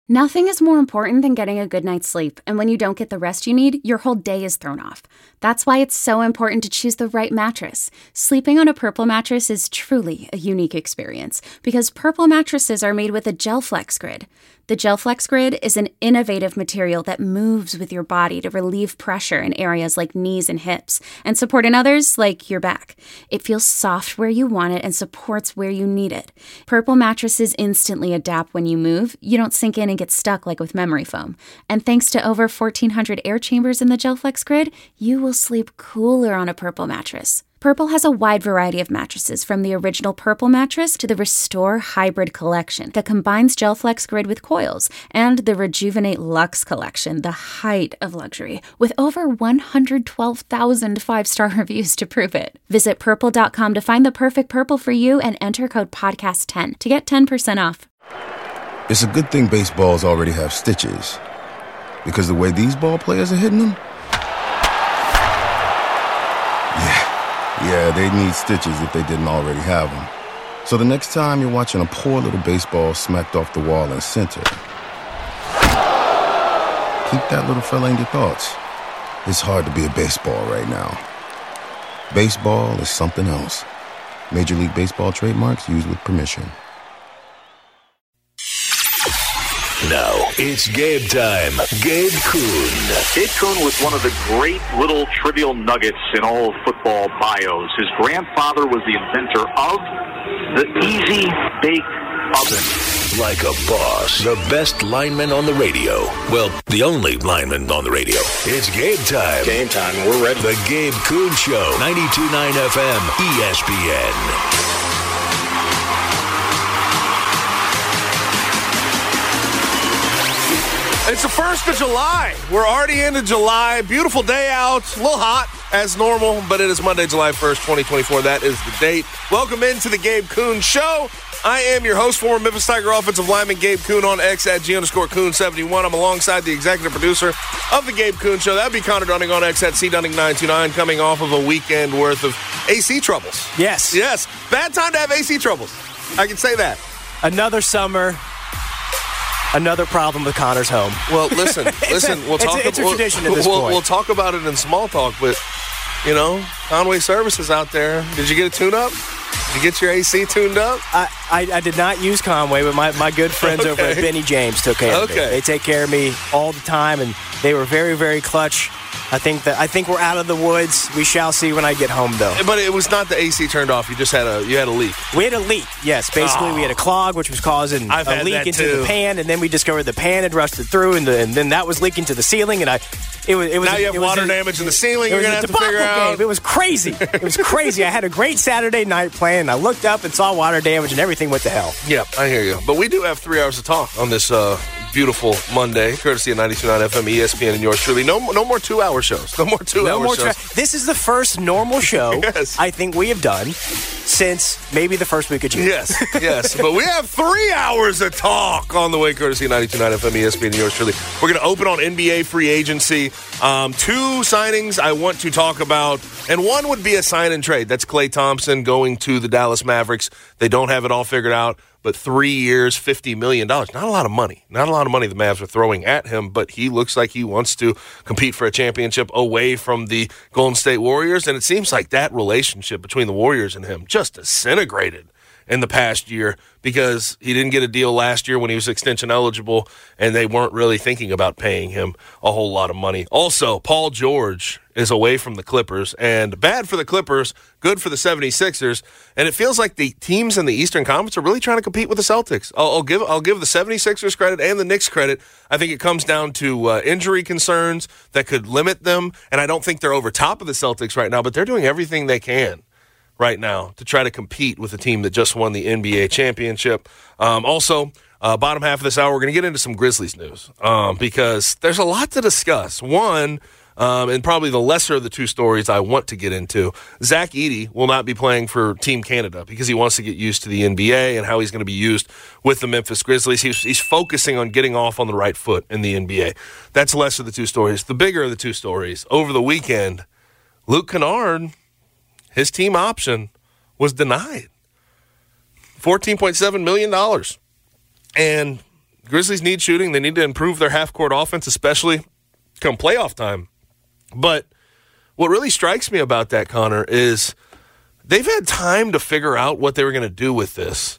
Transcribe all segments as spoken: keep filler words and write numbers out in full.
Nothing is more important than getting a good night's sleep, and when you don't get the rest you need, your whole day is thrown off. That's why it's so important to choose the right mattress. Sleeping on a Purple mattress is truly a unique experience, because Purple mattresses are made with a GelFlex Grid. The GelFlex Grid is an innovative material that moves with your body to relieve pressure in areas like knees and hips, and support in others like your back. It feels soft where you want it and supports where you need it. Purple mattresses instantly adapt when you move. You don't sink in and get stuck like with memory foam. And thanks to over fourteen hundred air chambers in the GelFlex Grid, you will sleep cooler on a Purple mattress. Purple has a wide variety of mattresses, from the original Purple mattress to the Restore Hybrid collection that combines GelFlex Grid with coils, and the Rejuvenate Luxe collection, the height of luxury, with over one hundred twelve thousand five-star reviews to prove it. Visit purple dot com to find the perfect Purple for you and enter code podcast ten to get ten percent off. It's a good thing baseballs already have stitches, because the way these ball players are hitting them, yeah. Yeah, they need stitches if they didn't already have them. So the next time you're watching a poor little baseball smacked off the wall in center, keep that little fella in your thoughts. It's hard to be a baseball right now. Baseball is something else. Major League Baseball trademarks used with permission. Now, it's game time. Gabe Kuhn. Gabe Kuhn was one of the great little trivial nuggets in all of football bios. His grandfather was the inventor of the Easy Bake Oven. Like a boss. The best lineman on the radio. Well, the only lineman on the radio. It's game time. Game time. We're ready. The Gabe Kuhn Show. ninety-two point nine F M. E S P N. It's the first of July. We're already into July. Beautiful day out. A little hot as normal, but it is Monday, July first, twenty twenty-four. That is the date. Welcome into the Gabe Kuhn Show. I am your host, former Memphis Tiger offensive lineman Gabe Kuhn, on X at G underscore Kuhn seventy-one. I'm alongside the executive producer of the Gabe Kuhn Show. That would be Connor Dunning, on X at C Dunning nine two nine, coming off of a weekend worth of A C troubles. Yes. Yes. Bad time to have A C troubles. I can say that. Another summer. Another problem with Connor's home. Well, listen, listen. a, We'll talk. It's a, it's a we'll, tradition at this we'll, point. We'll talk about it in small talk, but you know, Conway Services out there. Did you get a tune-up? Did you get your A C tuned up? I, I, I did not use Conway, but my, my good friends okay. over at Benny James took care of okay. me. They take care of me all the time, and they were very, very clutch. I think that I think we're out of the woods. We shall see when I get home, though. But it was not the A C turned off. You just had a you had a leak. We had a leak. Yes, basically oh. we had a clog, which was causing I've a leak into too. the pan, and then we discovered the pan had rusted through, and, the, and then that was leaking to the ceiling, and I. It was. It was now you have it water was a, damage in the ceiling. You're gonna have to figure game. out. It was crazy. It was crazy. I had a great Saturday night plan, and I looked up and saw water damage, and everything went to hell. Yep, I hear you. But we do have three hours to talk on this uh, beautiful Monday, courtesy of ninety-two point nine F M, E S P N, and yours truly. No, no more two-hour shows. No more two-hour no more shows. Tra- this is the first normal show yes. I think we have done since maybe the first week of June. Yes, yes. But we have three hours of talk on the way, courtesy of ninety-two point nine F M, E S P N, and yours truly. We're going to open on N B A free agency. Um, two signings I want to talk about, and one would be a sign and trade. That's Klay Thompson going to the Dallas Mavericks. They don't have it all figured out, but three years, fifty million dollars. Not a lot of money. Not a lot of money the Mavs are throwing at him, but he looks like he wants to compete for a championship away from the Golden State Warriors, and it seems like that relationship between the Warriors and him just disintegrated in the past year because he didn't get a deal last year when he was extension eligible, and they weren't really thinking about paying him a whole lot of money. Also, Paul George is away from the Clippers, and bad for the Clippers, good for the seventy-sixers, and it feels like the teams in the Eastern Conference are really trying to compete with the Celtics. I'll, I'll give I'll give the seventy-sixers credit and the Knicks credit. I think it comes down to uh, injury concerns that could limit them, and I don't think they're over top of the Celtics right now, but they're doing everything they can right now to try to compete with a team that just won the N B A championship. Um, also, uh, bottom half of this hour, we're going to get into some Grizzlies news um, because there's a lot to discuss. One, um, and probably the lesser of the two stories I want to get into, Zach Edey will not be playing for Team Canada because he wants to get used to the N B A and how he's going to be used with the Memphis Grizzlies. He's, he's focusing on getting off on the right foot in the N B A. That's less of the two stories. The bigger of the two stories, over the weekend, Luke Kennard, his team option was denied. fourteen point seven million dollars. And Grizzlies need shooting. They need to improve their half-court offense, especially come playoff time. But what really strikes me about that, Connor, is they've had time to figure out what they were going to do with this.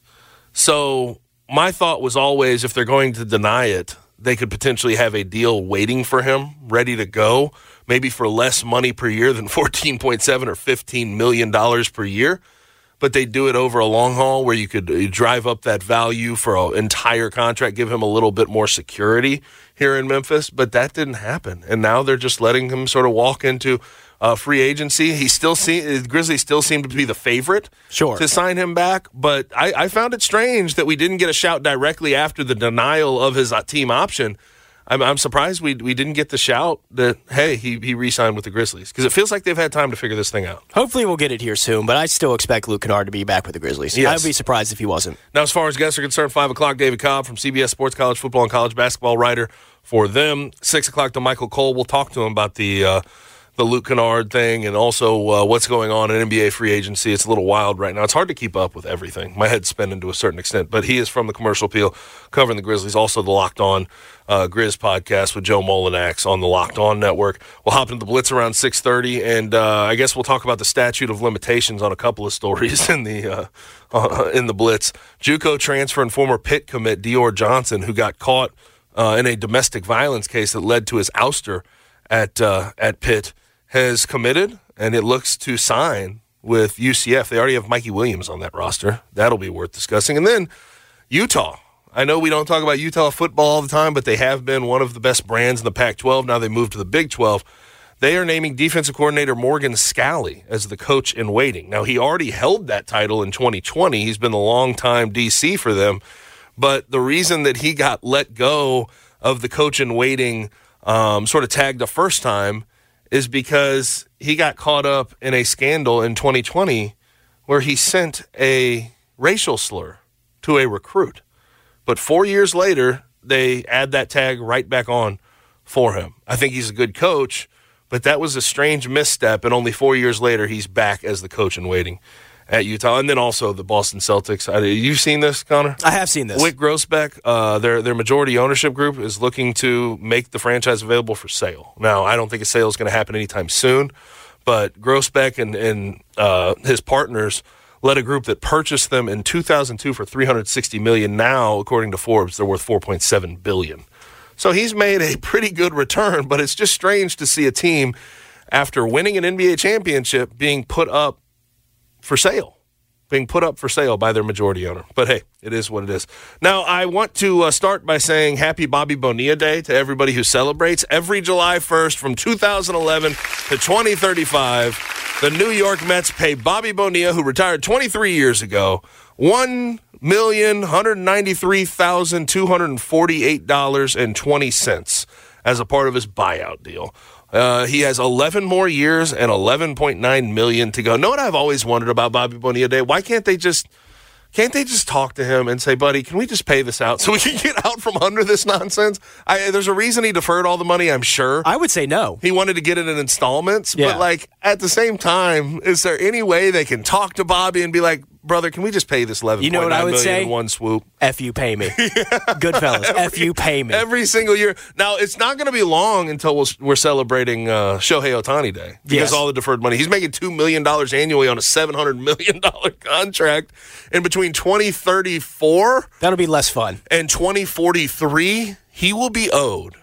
So my thought was always, if they're going to deny it, they could potentially have a deal waiting for him, ready to go, maybe for less money per year than fourteen point seven or fifteen million dollars per year. But they do it over a long haul where you could drive up that value for an entire contract, give him a little bit more security here in Memphis. But that didn't happen. And now they're just letting him sort of walk into uh, free agency. He still see, Grizzlies still seem to be the favorite sure. to sign him back. But I, I found it strange that we didn't get a shout directly after the denial of his uh, team option. I'm, I'm surprised we we didn't get the shout that, hey, he, he re-signed with the Grizzlies, because it feels like they've had time to figure this thing out. Hopefully we'll get it here soon, but I still expect Luke Kennard to be back with the Grizzlies. Yes. I'd be surprised if he wasn't. Now, as far as guests are concerned, five o'clock, David Cobb from C B S Sports, college football and college basketball writer for them. six o'clock to Michael Cole. We'll talk to him about the uh, the Luke Kennard thing and also uh, what's going on in N B A free agency. It's a little wild right now. It's hard to keep up with everything. My head's spinning to a certain extent, but he is from the Commercial Appeal, covering the Grizzlies, also the Locked On uh, Grizz podcast with Joe Molinax on the Locked On Network. We'll hop into the Blitz around six thirty, and uh, I guess we'll talk about the statute of limitations on a couple of stories in the uh, uh, in the Blitz. JUCO transfer and former Pitt commit Dior Johnson, who got caught uh, in a domestic violence case that led to his ouster at uh, at Pitt, has committed, and it looks to sign with U C F. They already have Mikey Williams on that roster. That'll be worth discussing. And then Utah. I know we don't talk about Utah football all the time, but they have been one of the best brands in the Pac twelve. Now they moved to the Big twelve. They are naming defensive coordinator Morgan Scalley as the coach in waiting. Now, he already held that title in twenty twenty. He's been the longtime D C for them. But the reason that he got let go of the coach in waiting um, sort of tag the first time is because he got caught up in a scandal in twenty twenty where he sent a racial slur to a recruit. But four years later, they add that tag right back on for him. I think he's a good coach, but that was a strange misstep, and only four years later, he's back as the coach in waiting at Utah. And then also the Boston Celtics. You've seen this, Connor? I have seen this. Wick Grossbeck, uh, their their majority ownership group, is looking to make the franchise available for sale. Now, I don't think a sale is going to happen anytime soon, but Grossbeck and, and uh, his partners led a group that purchased them in two thousand two for three hundred sixty million dollars. Now, according to Forbes, they're worth four point seven billion dollars. So he's made a pretty good return, but it's just strange to see a team, after winning an N B A championship, being put up for sale, being put up for sale by their majority owner. But hey, it is what it is. Now, I want to uh, start by saying happy Bobby Bonilla Day to everybody who celebrates. Every July first from two thousand eleven to twenty thirty-five, the New York Mets pay Bobby Bonilla, who retired twenty-three years ago, one million one hundred ninety-three thousand two hundred forty-eight dollars and twenty cents as a part of his buyout deal. Uh, he has eleven more years and eleven point nine million dollars to go. Know what I've always wondered about Bobby Bonilla Day? Why can't they just can't they just talk to him and say, buddy, can we just pay this out so we can get out from under this nonsense? I, there's a reason he deferred all the money, I'm sure. I would say no. He wanted to get it in installments. Yeah. But, like, at the same time, is there any way they can talk to Bobby and be like, brother, can we just pay this eleven point nine You know what I would million say? in one swoop? F you pay me. Goodfellas, Every- F you pay me. Every single year. Now, it's not going to be long until we'll, we're celebrating uh, Shohei Ohtani Day because Yes. all the deferred money. He's making two million dollars annually on a seven hundred million dollars contract. And between twenty thirty-four That'll be less fun. and twenty forty-three, he will be owed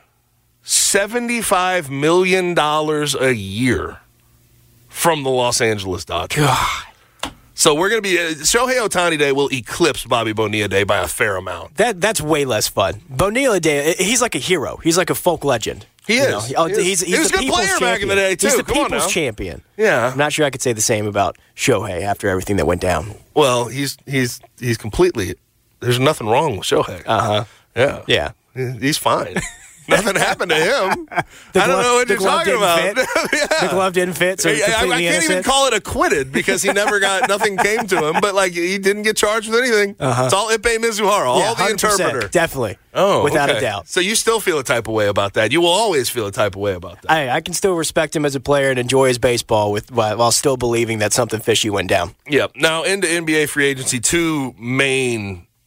seventy-five million dollars a year from the Los Angeles Dodgers. God. So we're going to be uh, – Shohei Ohtani Day will eclipse Bobby Bonilla Day by a fair amount. That That's way less fun. Bonilla Day, he's like a hero. He's like a folk legend. He You is. know, He oh, is. He's, he's He was the a good people's player back in the champion. day, too. He's the Come on people's now. champion. Yeah. I'm not sure I could say the same about Shohei after everything that went down. Well, he's he's he's completely – there's nothing wrong with Shohei. Uh-huh. Yeah. Yeah. He's fine. Nothing happened to him. The I don't glove- know what the you're glove talking didn't about. fit. Yeah. The glove didn't fit, so he's I, I, I completely can't even innocent. call it acquitted because he never got – nothing came to him. But, like, he didn't get charged with anything. Uh-huh. It's all Ippei Mizuhara, all Yeah, the one hundred percent. interpreter. Definitely. Oh, Without okay. a doubt. So you still feel a type of way about that. You will always feel a type of way about that. I, I can still respect him as a player and enjoy his baseball with while, while still believing that something fishy went down. Yeah. Now, into N B A free agency, two main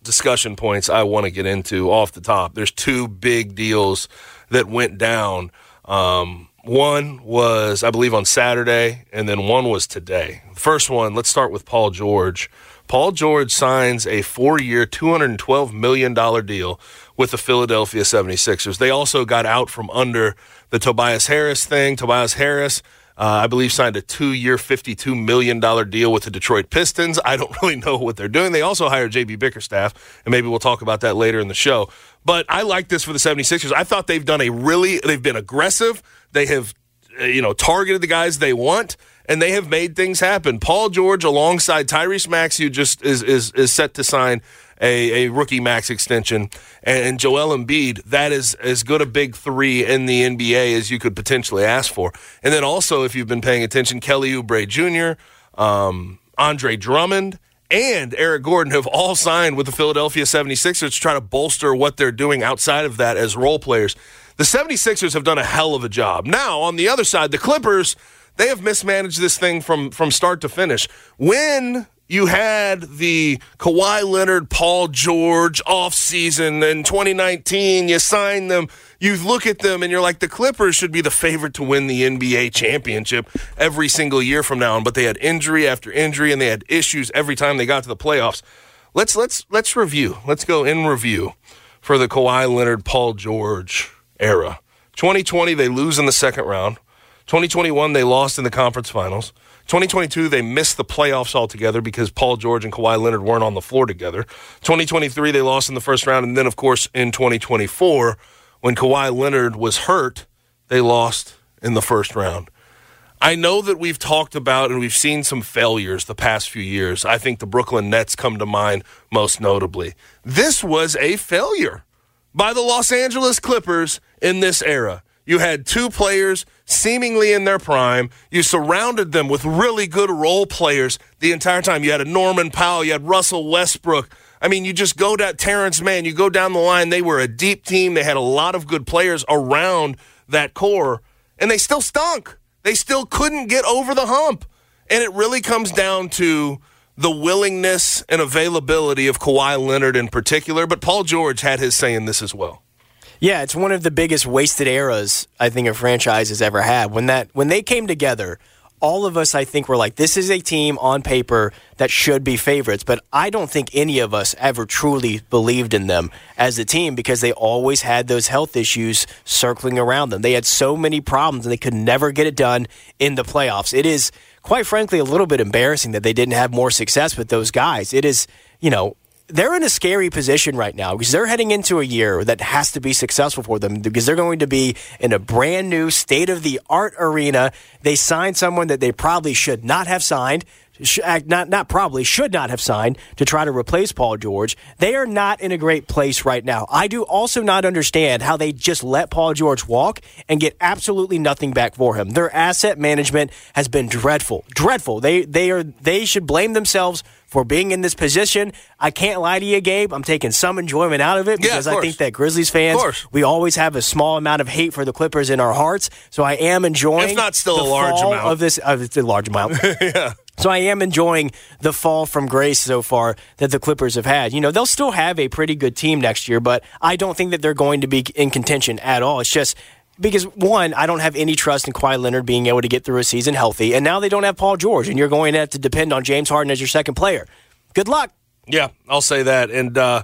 discussion points I want to get into off the top. There's two big deals that went down. Um, one was, I believe, on Saturday, and then one was today. First one, let's start with Paul George. Paul George signs a four-year, two hundred twelve million dollars deal with the Philadelphia seventy-sixers. They also got out from under the Tobias Harris thing. Tobias Harris, uh, I believe, signed a two-year, fifty-two million dollars deal with the Detroit Pistons. I don't really know what they're doing. They also hired J B Bickerstaff, and maybe we'll talk about that later in the show. But I like this for the seventy-sixers. I thought they've done a really – they've been aggressive. They have, uh, you know, targeted the guys they want, and they have made things happen. Paul George alongside Tyrese Maxey, who just is is is set to sign a, a rookie max extension, and, and Joel Embiid, that is as good a big three in the N B A as you could potentially ask for. And then also, if you've been paying attention, Kelly Oubre Junior, um, Andre Drummond, and Eric Gordon have all signed with the Philadelphia seventy-sixers to try to bolster what they're doing outside of that as role players. The seventy-sixers have done a hell of a job. Now, on the other side, the Clippers, they have mismanaged this thing from, from start to finish. When you had the Kawhi Leonard, Paul George offseason in twenty nineteen, you signed them, you look at them, and you're like, the Clippers should be the favorite to win the N B A championship every single year from now on. But they had injury after injury, and they had issues every time they got to the playoffs. Let's let's let's review. Let's go in review for the Kawhi Leonard, Paul George era. twenty twenty, they lose in the second round. twenty twenty-one, they lost in the conference finals. twenty twenty-two, they missed the playoffs altogether because Paul George and Kawhi Leonard weren't on the floor together. twenty twenty-three, they lost in the first round. And then, of course, in twenty twenty-four, when Kawhi Leonard was hurt, they lost in the first round. I know that we've talked about and we've seen some failures the past few years. I think the Brooklyn Nets come to mind most notably. This was a failure by the Los Angeles Clippers in this era. You had two players seemingly in their prime. You surrounded them with really good role players the entire time. You had a Norman Powell. You had Russell Westbrook. I mean, you just go down Terrence Mann. You go down the line. They were a deep team. They had a lot of good players around that core, and they still stunk. They still couldn't get over the hump. And it really comes down to the willingness and availability of Kawhi Leonard in particular, but Paul George had his say in this as well. Yeah, it's one of the biggest wasted eras I think a franchise has ever had. When that when they came together, all of us, I think, were like, this is a team on paper that should be favorites. But I don't think any of us ever truly believed in them as a team because they always had those health issues circling around them. They had so many problems, and they could never get it done in the playoffs. It is, quite frankly, a little bit embarrassing that they didn't have more success with those guys. It is, you know, they're in a scary position right now because they're heading into a year that has to be successful for them because they're going to be in a brand new state-of-the-art arena. They signed someone that they probably should not have signed, not not probably, should not have signed to try to replace Paul George. They are not in a great place right now. I do also not understand how they just let Paul George walk and get absolutely nothing back for him. Their asset management has been dreadful. Dreadful. They they are they should blame themselves for being in this position. I can't lie to you, Gabe. I'm taking some enjoyment out of it because yeah, of I think that Grizzlies fans, we always have a small amount of hate for the Clippers in our hearts. So I am enjoying if not still the a large fall amount of this. Uh, it's a large amount. yeah. So I am enjoying the fall from grace so far that the Clippers have had. You know, they'll still have a pretty good team next year, but I don't think that they're going to be in contention at all. It's just because, one, I don't have any trust in Kawhi Leonard being able to get through a season healthy, and now they don't have Paul George, and you're going to have to depend on James Harden as your second player. Good luck. Yeah, I'll say that. And uh,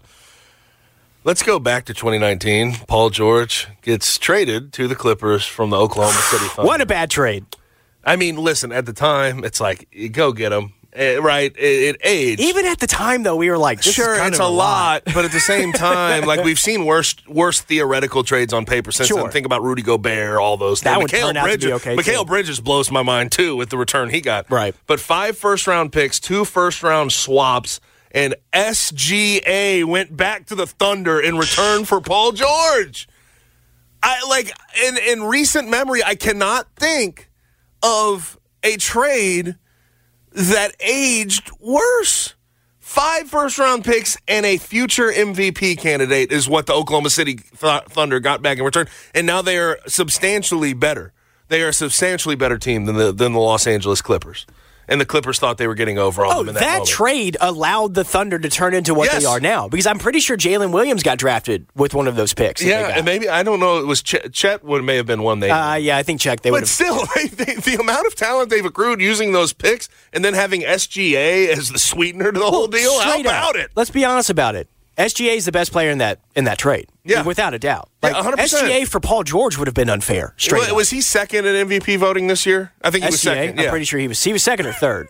let's go back to twenty nineteen. Paul George gets traded to the Clippers from the Oklahoma City Thunder. What a bad trade. I mean, listen, at the time, it's like, go get him. It, right? It, it aged. Even at the time, though, we were like, this sure, is kind it's of a lot. But at the same time, like we've seen worse worse theoretical trades on paper since Sure. then. Think about Rudy Gobert, all those That things. would turn out to be okay, Mikal too. Bridges blows my mind, too, with the return he got. Right. But five first-round picks, two first-round swaps, and S G A went back to the Thunder in return for Paul George. I like in, in recent memory, I cannot think of a trade that aged worse. Five first-round picks and a future M V P candidate is what the Oklahoma City Th- Thunder got back in return, and now they are substantially better. They are a substantially better team than the than the Los Angeles Clippers. and the Clippers thought they were getting over on oh, them in that, that moment. trade allowed the Thunder to turn into what Yes. they are now. Because I'm pretty sure Jalen Williams got drafted with one of those picks. that Yeah, they got. and maybe, I don't know, it was Chet, Chet would may have been one they Uh, yeah, I think check. They would But have. still, they, they, the amount of talent they've accrued using those picks and then having S G A as the sweetener to the whole deal, how Straight about up. it? Let's be honest about it. S G A is the best player in that in that trade. Yeah. Without a doubt. Yeah, Like, one hundred percent. S G A for Paul George would have been unfair. Straight Was, up. was he second in M V P voting this year? I think he was S G A, second. I'm yeah. pretty sure he was he was second or third.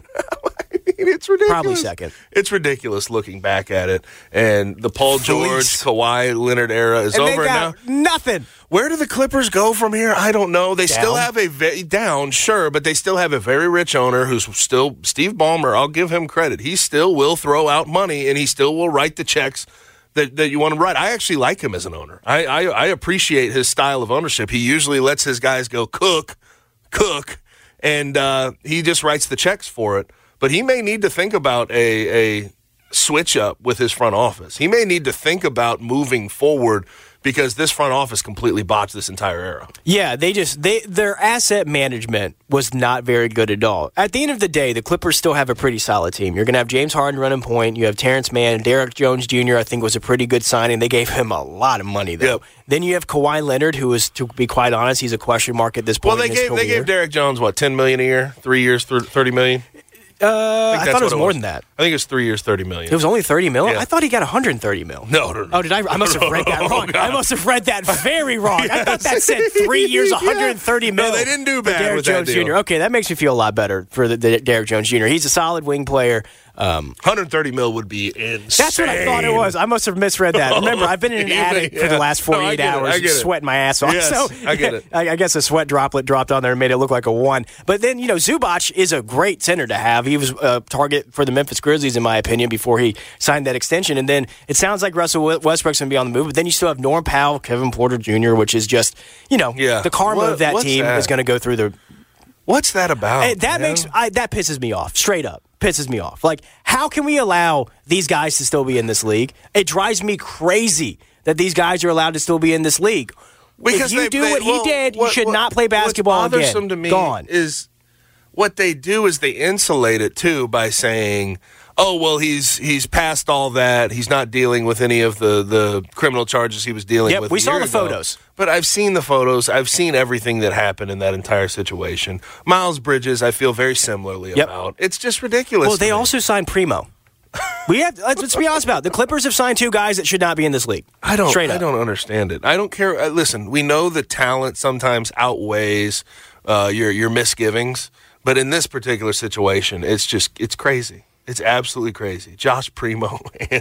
It's ridiculous. Probably second. It's ridiculous looking back at it. And the Paul George, Fleece. Kawhi Leonard era is and over they got now. nothing. Where do the Clippers go from here? I don't know. They Down. still have a ve- down, sure, but they still have a very rich owner who's still Steve Ballmer. I'll give him credit. He still will throw out money and he still will write the checks that, that you want to write. I actually like him as an owner. I, I I appreciate his style of ownership. He usually lets his guys go cook, cook, and uh, he just writes the checks for it. But he may need to think about a a switch up with his front office. He may need to think about moving forward because this front office completely botched this entire era. Yeah, they just they their asset management was not very good at all. At the end of the day, the Clippers still have a pretty solid team. You're going to have James Harden running point. You have Terrence Mann, Derrick Jones Junior I think was a pretty good signing. They gave him a lot of money though. Yep. Then you have Kawhi Leonard, who is, to be quite honest, he's a question mark at this point. Well, they in his gave they career. gave Derrick Jones what ten million a year, three years, thirty million. Uh, I, I, think that's thought it was what more than that. I think it was three years, thirty million. It was only thirty mil. Yeah. I thought he got one hundred thirty mil. No, no, no. Oh, did I? I must have read that Oh, wrong. God. I must have read that very wrong. I thought that said three years, one hundred thirty mil. No, they didn't do for bad Derrick with that Jones deal. Junior Okay, that makes me feel a lot better for the, the Derrick Jones Junior He's a solid wing player. Um, one hundred thirty mil would be insane. that's what I thought it was. I must have misread that. Remember, I've been in an Yeah, attic for yeah. the last No, I forty-eight get it, hours, I get it. sweating my ass off. Yes, so I get it. I, I guess a sweat droplet dropped on there and made it look like a one. But then, you know, Zubac is a great center to have. He was a target for the Memphis Grizzlies, in my opinion, before he signed that extension. And then it sounds like Russell Westbrook's going to be on the move. But then you still have Norm Powell, Kevin Porter Junior, which is just, you know, Yeah. the karma What- of that what's team that? is going to go through the. What's that about? Hey, that man? makes I, that pisses me off. Straight up, pisses me off. Like, how can we allow these guys to still be in this league? It drives me crazy that these guys are allowed to still be in this league. Because if you they- do they- what well, he did, you what- should what- not play basketball what's bothersome again. to me Gone. is what they do is they insulate it too by saying, "Oh well, he's he's past all that. He's not dealing with any of the, the criminal charges he was dealing Yep, with." we a saw year the ago." photos. But I've seen the photos. I've seen everything that happened in that entire situation. Miles Bridges, I feel very similarly Yep. about. It's just ridiculous. Well, to they me. also signed Primo. We have let's, let's be honest about it. The Clippers have signed two guys that should not be in this league. I don't. Straight up. I don't understand it. I don't care. Uh, listen, we know that talent sometimes outweighs uh, your your misgivings, but in this particular situation, it's just it's crazy. It's absolutely crazy. Josh Primo and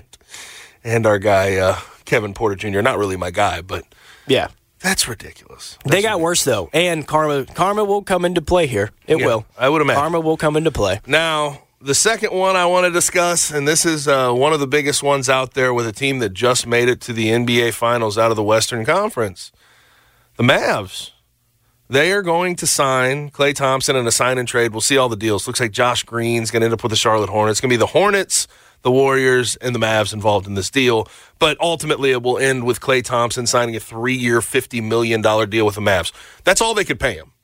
and our guy uh, Kevin Porter Junior Not really my guy, but Yeah. that's ridiculous. They That's got ridiculous. worse though, and karma karma will come into play here. It Yeah, will. I would imagine. Karma will come into play. Now, the second one I want to discuss, and this is uh, one of the biggest ones out there with a team that just made it to the N B A Finals out of the Western Conference. The Mavs. They are going to sign Klay Thompson in a sign and trade. We'll see all the deals. Looks like Josh Green's going to end up with the Charlotte Hornets. It's going to be the Hornets, the Warriors, and the Mavs involved in this deal. But ultimately, it will end with Klay Thompson signing a three-year, fifty million dollars deal with the Mavs. That's all they could pay him.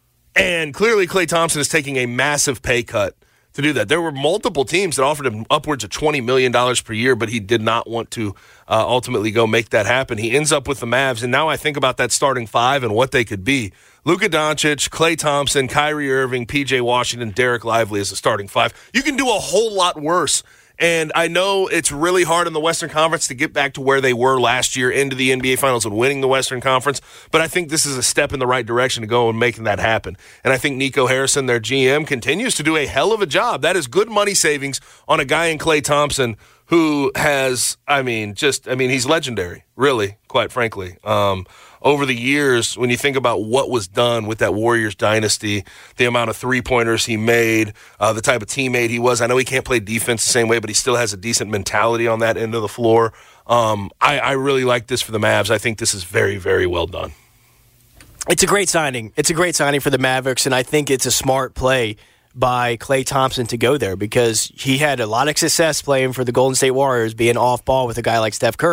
And clearly, Klay Thompson is taking a massive pay cut to do that. There were multiple teams that offered him upwards of twenty million dollars per year, but he did not want to uh, ultimately go make that happen. He ends up with the Mavs, and now I think about that starting five and what they could be. Luka Doncic, Klay Thompson, Kyrie Irving, P J Washington, Derek Lively as a starting five. You can do a whole lot worse. And I know it's really hard in the Western Conference to get back to where they were last year into the N B A Finals and winning the Western Conference, but I think this is a step in the right direction to go and making that happen. And I think Nico Harrison, their G M, continues to do a hell of a job. That is good money savings on a guy in Klay Thompson who has, I mean, just, I mean, he's legendary, really, quite frankly. Um, over the years, when you think about what was done with that Warriors dynasty, the amount of three-pointers he made, uh, the type of teammate he was. I know he can't play defense the same way, but he still has a decent mentality on that end of the floor. Um, I, I really like this for the Mavs. I think this is very, very well done. It's a great signing. It's a great signing for the Mavericks, and I think it's a smart play by Klay Thompson to go there because he had a lot of success playing for the Golden State Warriors, being off ball with a guy like Steph Curry,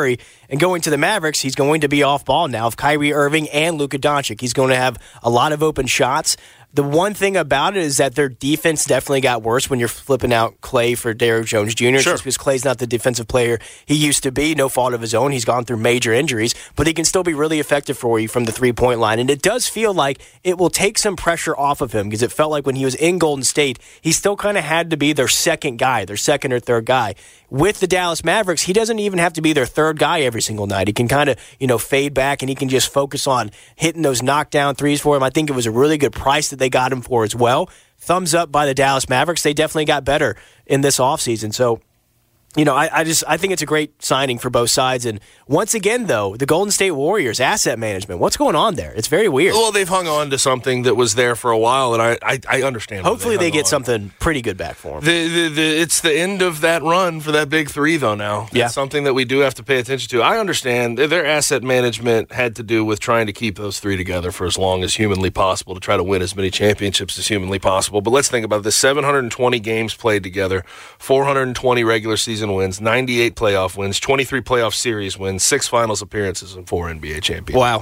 And going to the Mavericks, he's going to be off ball now of Kyrie Irving and Luka Doncic. He's going to have a lot of open shots. The one thing about it is that their defense definitely got worse when you're flipping out Clay for Derrick Jones Junior Sure. Just because Clay's not the defensive player he used to be, no fault of his own. He's gone through major injuries, but he can still be really effective for you from the three-point line. And it does feel like it will take some pressure off of him because it felt like when he was in Golden State, he still kind of had to be their second guy, their second or third guy. With the Dallas Mavericks, he doesn't even have to be their third guy every single night. He can kind of, you know, fade back and he can just focus on hitting those knockdown threes for him. I think it was a really good price that they got him for as well. Thumbs up by the Dallas Mavericks. They definitely got better in this offseason. So, you know, I, I just I think it's a great signing for both sides. And once again, though, the Golden State Warriors asset management. What's going on there? It's very weird. Well, they've hung on to something that was there for a while, and I I, I understand. Hopefully, they, they get on. something pretty good back for them. The, the, the, it's the end of that run for that big three, though. Now, that's yeah. something that we do have to pay attention to. I understand their asset management had to do with trying to keep those three together for as long as humanly possible to try to win as many championships as humanly possible. But let's think about this: seven hundred twenty games played together, four hundred twenty regular season wins, ninety-eight playoff wins, twenty-three playoff series wins, six finals appearances, and four N B A championships. Wow.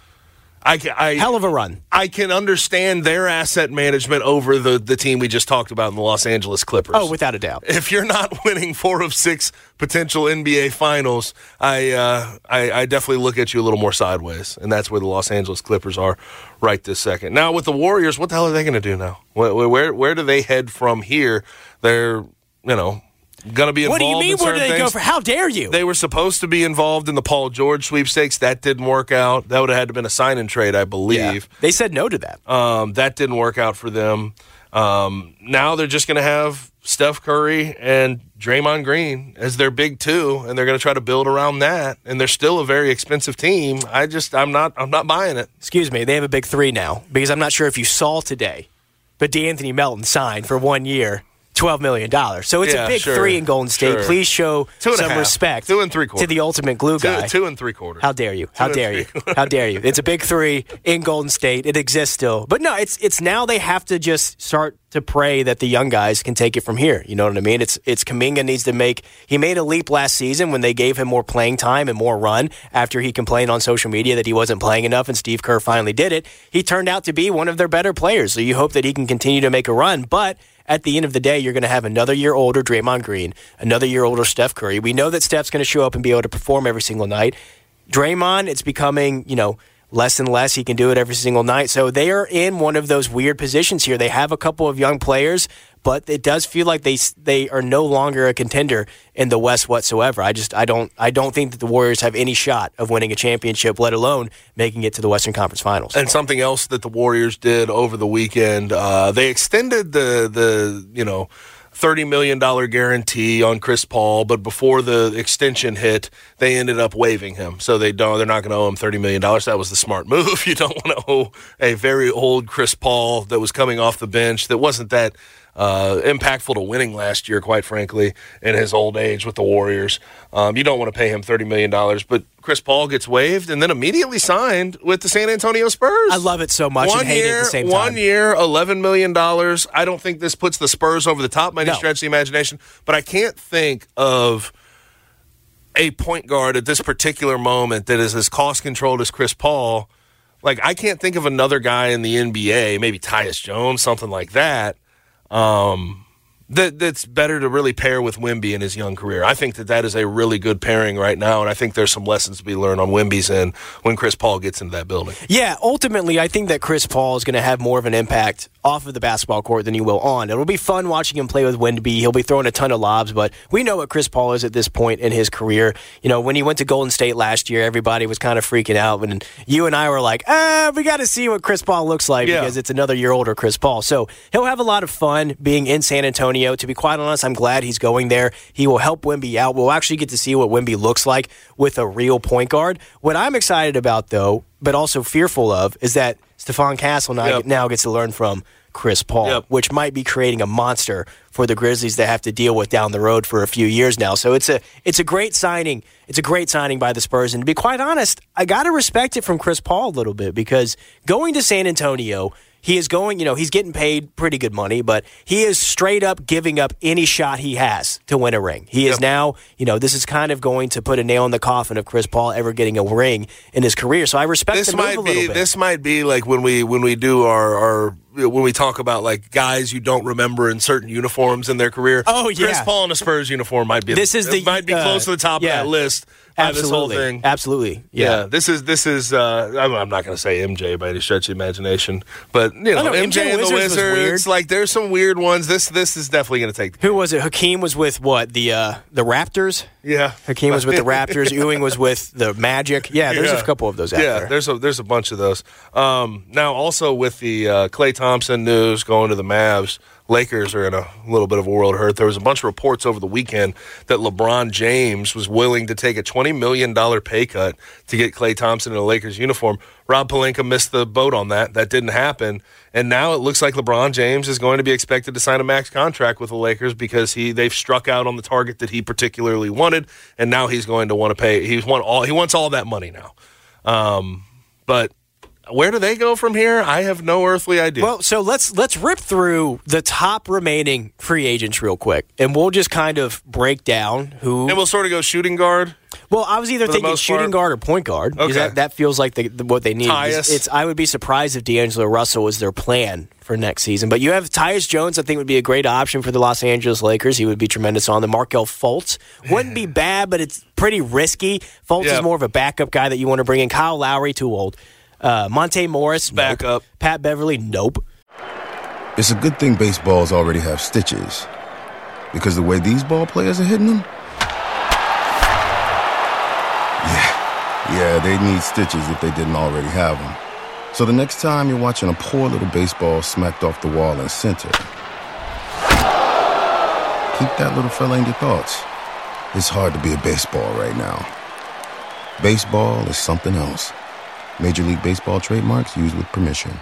I, can, I, Hell of a run. I can understand their asset management over the, the team we just talked about in the Los Angeles Clippers. Oh, without a doubt. If you're not winning four of six potential N B A finals, I, uh, I I definitely look at you a little more sideways, and that's where the Los Angeles Clippers are right this second. Now, with the Warriors, what the hell are they going to do now? Where, where where do they head from here? They're, you know, going to be involved. What do you mean? In Where do they things. go for? How dare you? They were supposed to be involved in the Paul George sweepstakes. That didn't work out. That would have had to been a sign and trade, I believe. Yeah. They said no to that. Um, that didn't work out for them. Um, now they're just going to have Steph Curry and Draymond Green as their big two, and they're going to try to build around that. And they're still a very expensive team. I just, I'm not, I'm not buying it. Excuse me. They have a big three now because I'm not sure if you saw today, but DeAnthony Melton signed for one year. twelve million dollars. So it's yeah, a big sure, three in Golden State. Sure. Please show two and some a half. respect two and three quarters. to the ultimate glue guy. Two, two and three quarters. How dare you? How Two dare you? How dare you? It's a big three in Golden State. It exists still. But no, it's it's now they have to just start to pray that the young guys can take it from here. You know what I mean? It's it's Kuminga needs to make – he made a leap last season when they gave him more playing time and more run after he complained on social media that he wasn't playing enough, and Steve Kerr finally did it. He turned out to be one of their better players, so you hope that he can continue to make a run. But at the end of the day, you're going to have another year older Draymond Green, another year older Steph Curry. We know that Steph's going to show up and be able to perform every single night. Draymond, it's becoming, you know, less and less. He can do it every single night. So they are in one of those weird positions here. They have a couple of young players, but it does feel like they they are no longer a contender in the West whatsoever. I just I don't I don't think that the Warriors have any shot of winning a championship, let alone making it to the Western Conference Finals. And something else that the Warriors did over the weekend, uh, they extended the the you know thirty million dollars guarantee on Chris Paul, but before the extension hit, they ended up waiving him. So they don't, they're not going to owe him thirty million dollars. That was the smart move. You don't want to owe a very old Chris Paul that was coming off the bench that wasn't that uh, impactful to winning last year, quite frankly, in his old age with the Warriors. Um, you don't want to pay him thirty million dollars, but Chris Paul gets waived and then immediately signed with the San Antonio Spurs. I love it so much one and hate year, it at the same time. One year, eleven million dollars. I don't think this puts the Spurs over the top by any No. stretch of the imagination, but I can't think of a point guard at this particular moment that is as cost-controlled as Chris Paul. Like, I can't think of another guy in the N B A, maybe Tyus Jones, something like that, um, that that's better to really pair with Wemby in his young career. I think that that is a really good pairing right now, and I think there's some lessons to be learned on Wemby's end when Chris Paul gets into that building. Yeah, ultimately, I think that Chris Paul is going to have more of an impact off of the basketball court than he will on. It'll be fun watching him play with Wemby. He'll be throwing a ton of lobs, but we know what Chris Paul is at this point in his career. You know, when he went to Golden State last year, everybody was kind of freaking out, and you and I were like, ah, we got to see what Chris Paul looks like Yeah. because it's another year older Chris Paul. So he'll have a lot of fun being in San Antonio. To be quite honest, I'm glad he's going there. He will help Wemby out. We'll actually get to see what Wemby looks like with a real point guard. What I'm excited about, though, but also fearful of, is that Stephon Castle now, Yep. now gets to learn from Chris Paul, Yep. which might be creating a monster for the Grizzlies that have to deal with down the road for a few years now. So it's a it's a great signing. It's a great signing by the Spurs. And to be quite honest, I got to respect it from Chris Paul a little bit because going to San Antonio, he is going, you know, he's getting paid pretty good money, but he is straight up giving up any shot he has to win a ring. He is yep. now, you know, this is kind of going to put a nail in the coffin of Chris Paul ever getting a ring in his career. So I respect this the move might a little be, bit. This might be like when we when we do our, our when we talk about like guys you don't remember in certain uniforms in their career. Oh yeah, Chris Paul in a Spurs uniform might be. This is the might be uh, close to the top yeah. of that list. Absolutely, this whole thing. absolutely. Yeah. yeah, this is this is. Uh, I'm, I'm not going to say M J by any stretch of the imagination, but you know, know M J, M J and the Wizards was weird. Wizards. Like there's some weird ones. This this is definitely going to take. Who was it? Hakeem was with what? The uh, the Raptors. Yeah, Hakeem was with the Raptors. Ewing was with the Magic. Yeah, there's yeah. a couple of those out yeah, there. there's a there's a bunch of those. Um, now also with the uh, Klay Thompson news going to the Mavs. Lakers are in a little bit of a world of hurt. There was a bunch of reports over the weekend that LeBron James was willing to take a twenty million dollars pay cut to get Klay Thompson in a Lakers uniform. Rob Pelinka missed the boat on that. That didn't happen. And now it looks like LeBron James is going to be expected to sign a max contract with the Lakers because he they've struck out on the target that he particularly wanted, and now he's going to want to pay. He's want all he wants all that money now. Um, but where do they go from here? I have no earthly idea. Well, so let's let's rip through the top remaining free agents real quick, and we'll just kind of break down who. And we'll sort of go shooting guard. Well, I was either For the thinking most shooting part? guard or point guard because Okay. that, that feels like the, the, what they need. Tyus. It's, it's I would be surprised if D'Angelo Russell was their plan for next season. But you have Tyus Jones, I think would be a great option for the Los Angeles Lakers. He would be tremendous on the Markelle Fultz. Wouldn't be bad, but it's pretty risky. Fultz Yeah. is more of a backup guy that you want to bring in. Kyle Lowry, too old. Uh, Monte Morris, Back nope. up. Pat Beverly, nope. It's a good thing baseballs already have stitches. Because the way these ball players are hitting them, yeah, yeah, they need stitches if they didn't already have them. So the next time you're watching a poor little baseball smacked off the wall in center, keep that little fella in your thoughts. It's hard to be a baseball right now. Baseball is something else. Major League Baseball trademarks used with permission.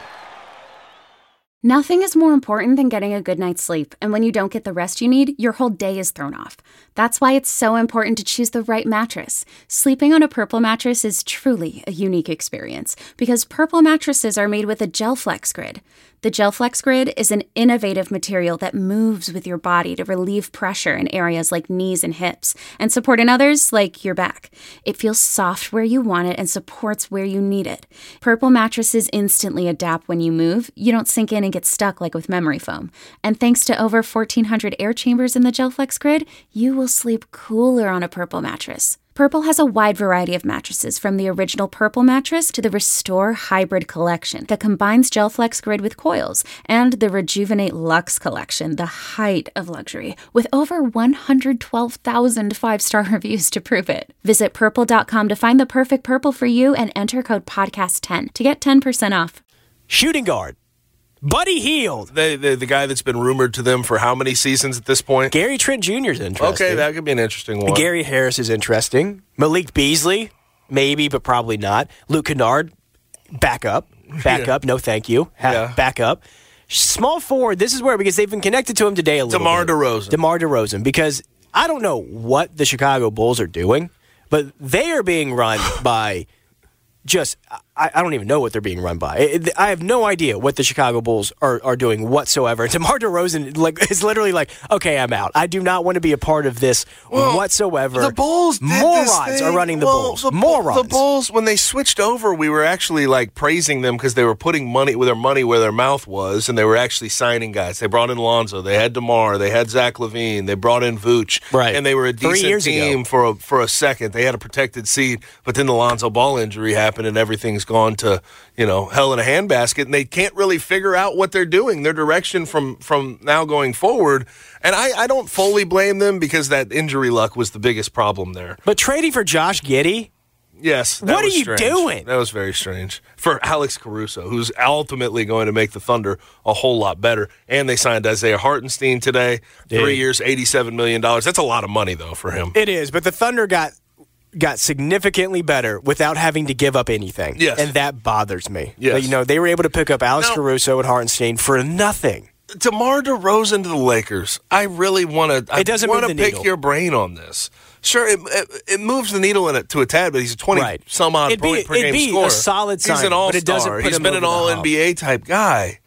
Nothing is more important than getting a good night's sleep, and when you don't get the rest you need, your whole day is thrown off. That's why it's so important to choose the right mattress. Sleeping on a Purple mattress is truly a unique experience because Purple mattresses are made with a GelFlex Grid. The GelFlex Grid is an innovative material that moves with your body to relieve pressure in areas like knees and hips and support in others like your back. It feels soft where you want it and supports where you need it. Purple mattresses instantly adapt when you move. You don't sink in and get stuck like with memory foam. And thanks to over fourteen hundred air chambers in the GelFlex Grid, you will sleep cooler on a Purple mattress. Purple has a wide variety of mattresses, from the original Purple mattress to the Restore Hybrid collection that combines GelFlex Grid with coils, and the Rejuvenate Luxe collection, the height of luxury, with over one hundred twelve thousand five-star reviews to prove it. Visit purple dot com to find the perfect Purple for you and enter code podcast ten to get ten percent off. Shooting guard. Buddy Hield. They, they, the guy that's been rumored to them for how many seasons at this point? Gary Trent Junior is interesting. Okay, that could be an interesting one. Gary Harris is interesting. Malik Beasley, maybe, but probably not. Luke Kennard, back up. Back Yeah. up. No, thank you. Ha- Yeah. Back up. Small forward, this is where, because they've been connected to him today a little DeMar bit. DeRozan. DeMar DeRozan, because I don't know what the Chicago Bulls are doing, but they are being run by just, I, I don't even know what they're being run by. It, I have no idea what the Chicago Bulls are, are doing whatsoever. DeMar DeRozan like, is literally like, okay, I'm out. I do not want to be a part of this Well, whatsoever. The Bulls did Morons this thing. are running the Well, Bulls. The, Morons. The Bulls, when they switched over, we were actually like praising them because they were putting money with their money where their mouth was, and they were actually signing guys. They brought in Lonzo, they had DeMar, they had Zach LaVine, they brought in Vooch, Right. and they were a Three decent years team ago. for a, for a second. They had a protected seed, but then the Lonzo Ball injury happened, and everything's gone to, you know, hell in a handbasket, and they can't really figure out what they're doing, their direction from from now going forward. And I, I don't fully blame them because that injury luck was the biggest problem there. But trading for Josh Giddey? Yes. That What was are you strange. doing? That was very strange. For Alex Caruso, who's ultimately going to make the Thunder a whole lot better. And they signed Isaiah Hartenstein today. Dude. Three years, eighty-seven million dollars. That's a lot of money, though, for him. It is, but the Thunder got got significantly better without having to give up anything. Yes. And that bothers me. Yes. Like, you know, they were able to pick up Alex Now- Caruso and Hartenstein for nothing. DeMar DeRozan to the Lakers. I really want to. I It doesn't want move to the pick needle. your brain on this. Sure, it, it, it moves the needle in it to a tad, but he's a twenty Right. some odd It'd be- point per it'd game be a scorer. solid He's sign, an all but it doesn't star. put He's him been over an the all hump. N B A type guy.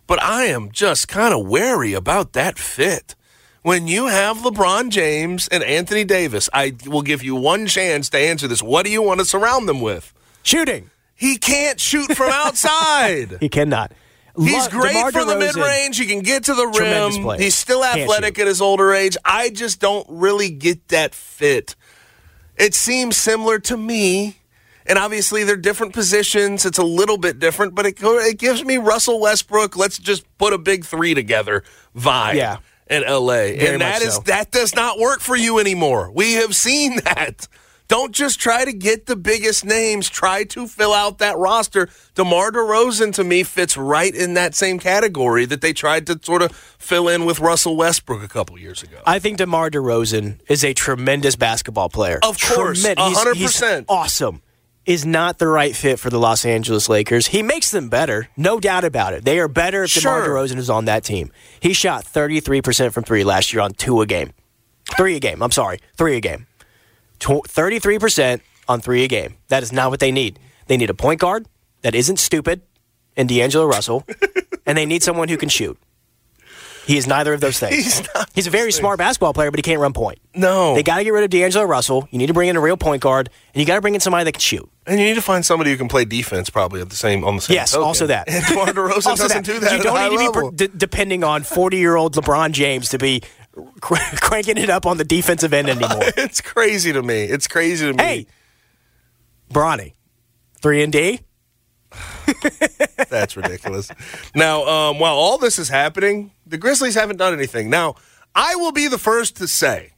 but I am just kind of wary about that fit. When you have LeBron James and Anthony Davis, I will give you one chance to answer this. What do you want to surround them with? Shooting. He can't shoot from outside. He cannot. He's Lo- great DeMar for the DeRozan, mid-range. He can get to the tremendous rim. player. He's still Can't athletic shoot. at his older age. I just don't really get that fit. It seems similar to me, and obviously they're different positions. It's a little bit different, but it, it gives me Russell Westbrook, let's just put a big three together vibe Yeah. in L A. Very and that much is so. that does not work for you anymore. We have seen that. Don't just try to get the biggest names. Try to fill out that roster. DeMar DeRozan, to me, fits right in that same category that they tried to sort of fill in with Russell Westbrook a couple years ago. I think DeMar DeRozan is a tremendous basketball player. Of course, Tremen- one he's- hundred he's percent. awesome. Is not the right fit for the Los Angeles Lakers. He makes them better, no doubt about it. They are better if Sure. DeMar DeRozan is on that team. He shot thirty-three percent from three last year on two a game. Three a game, I'm sorry. Three a game. Tw- thirty-three percent on three a game. That is not what they need. They need a point guard that isn't stupid in D'Angelo Russell, and they need someone who can shoot. He is neither of those things. He's not He's a very those smart basketball player, but he can't run point. No. They got to get rid of D'Angelo Russell. You need to bring in a real point guard, and you got to bring in somebody that can shoot. And you need to find somebody who can play defense probably at the same on the same Yes, token. also that. And DeMar DeRozan Also doesn't that. do that You at don't a high need to level. be per- d- depending on forty-year-old LeBron James to be cr- cranking it up on the defensive end anymore. It's crazy to me. It's crazy to me. Hey, Bronny, three and D. That's ridiculous. Now, um, while all this is happening, the Grizzlies haven't done anything. Now, I will be the first to say,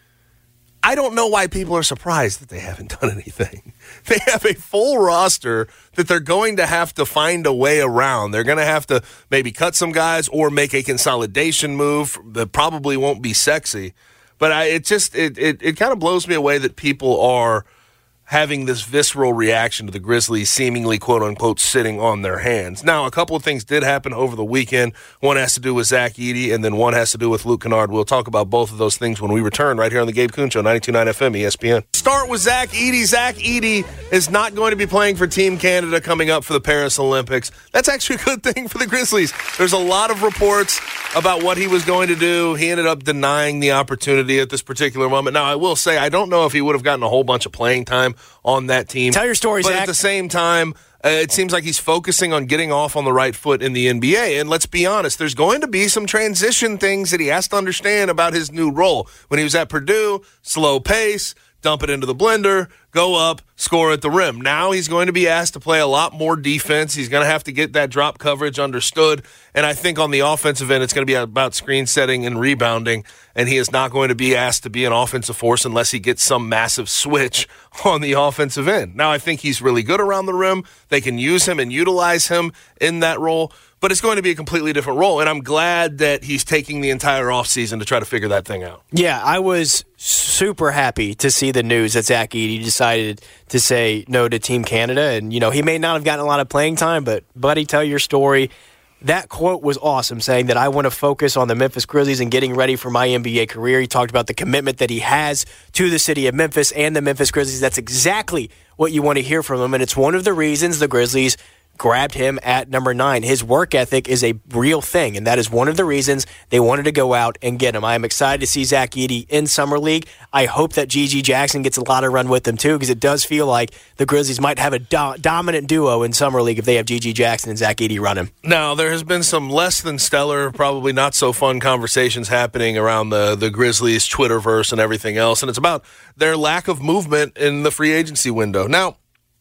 I don't know why people are surprised that they haven't done anything. They have a full roster that they're going to have to find a way around. They're going to have to maybe cut some guys or make a consolidation move that probably won't be sexy. But I, it just it it, it kind of blows me away that people are having this visceral reaction to the Grizzlies seemingly, quote-unquote, sitting on their hands. Now, a couple of things did happen over the weekend. One has to do with Zach Edey, and then one has to do with Luke Kennard. We'll talk about both of those things when we return right here on the Gabe Kuhn Show, ninety-two point nine F M, E S P N. Start with Zach Edey. Zach Edey is not going to be playing for Team Canada coming up for the Paris Olympics. That's actually a good thing for the Grizzlies. There's a lot of reports about what he was going to do. He ended up denying the opportunity at this particular moment. Now, I will say, I don't know if he would have gotten a whole bunch of playing time on that team. Tell your story, but Zach. at the same time, uh, it seems like he's focusing on getting off on the right foot in the N B A. And let's be honest, there's going to be some transition things that he has to understand about his new role. When he was at Purdue, slow pace, dump it into the blender, go up, score at the rim. Now he's going to be asked to play a lot more defense. He's going to have to get that drop coverage understood. And I think on the offensive end, it's going to be about screen setting and rebounding. And he is not going to be asked to be an offensive force unless he gets some massive switch on the offensive end. Now, I think he's really good around the rim. They can use him and utilize him in that role. But it's going to be a completely different role. And I'm glad that he's taking the entire offseason to try to figure that thing out. Yeah, I was super happy to see the news that Zach Edey decided to say no to Team Canada. And, you know, he may not have gotten a lot of playing time, but, buddy, tell your story. That quote was awesome, saying that I want to focus on the Memphis Grizzlies and getting ready for my N B A career. He talked about the commitment that he has to the city of Memphis and the Memphis Grizzlies. That's exactly what you want to hear from him, and it's one of the reasons the Grizzlies grabbed him at number nine. His work ethic is a real thing, and that is one of the reasons they wanted to go out and get him. I am excited to see Zach Edey in Summer League. I hope that G G Jackson gets a lot of run with him, too, because it does feel like the Grizzlies might have a do- dominant duo in Summer League if they have G G Jackson and Zach Edey running. Now, there has been some less than stellar, probably not so fun conversations happening around the, the Grizzlies, Twitterverse, and everything else, and it's about their lack of movement in the free agency window. Now,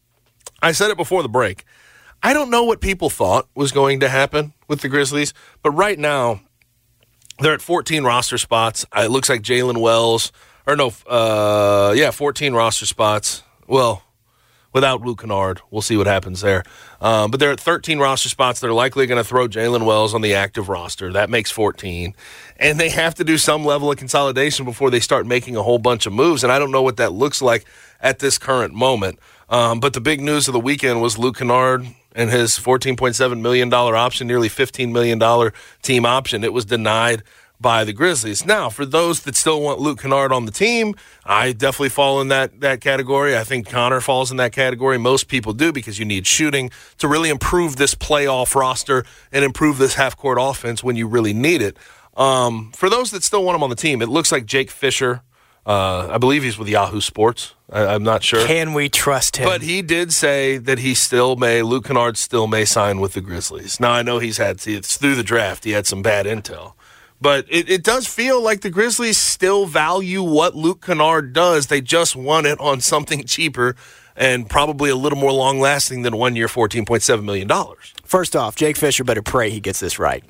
I said it before the break. I don't know what people thought was going to happen with the Grizzlies, but right now they're at fourteen roster spots. It looks like Jalen Wells, or no, uh, yeah, fourteen roster spots. Well, without Luke Kennard, we'll see what happens there. Um, but they're at thirteen roster spots. They're likely going to throw Jalen Wells on the active roster. That makes fourteen. And they have to do some level of consolidation before they start making a whole bunch of moves, and I don't know what that looks like at this current moment. Um, but the big news of the weekend was Luke Kennard and his fourteen point seven million dollars option, nearly fifteen million dollars team option. It was denied by the Grizzlies. Now, for those that still want Luke Kennard on the team, I definitely fall in that, that category. I think Connor falls in that category. Most people do because you need shooting to really improve this playoff roster and improve this half-court offense when you really need it. Um, for those that still want him on the team, it looks like Jake Fisher, uh, I believe he's with Yahoo Sports. I, I'm not sure. Can we trust him? But he did say that he still may, Luke Kennard still may sign with the Grizzlies. Now, I know he's had, it's through the draft, he had some bad intel. But it, it does feel like the Grizzlies still value what Luke Kennard does. They just won it on something cheaper and probably a little more long-lasting than one year, fourteen point seven million dollars. First off, Jake Fisher better pray he gets this right.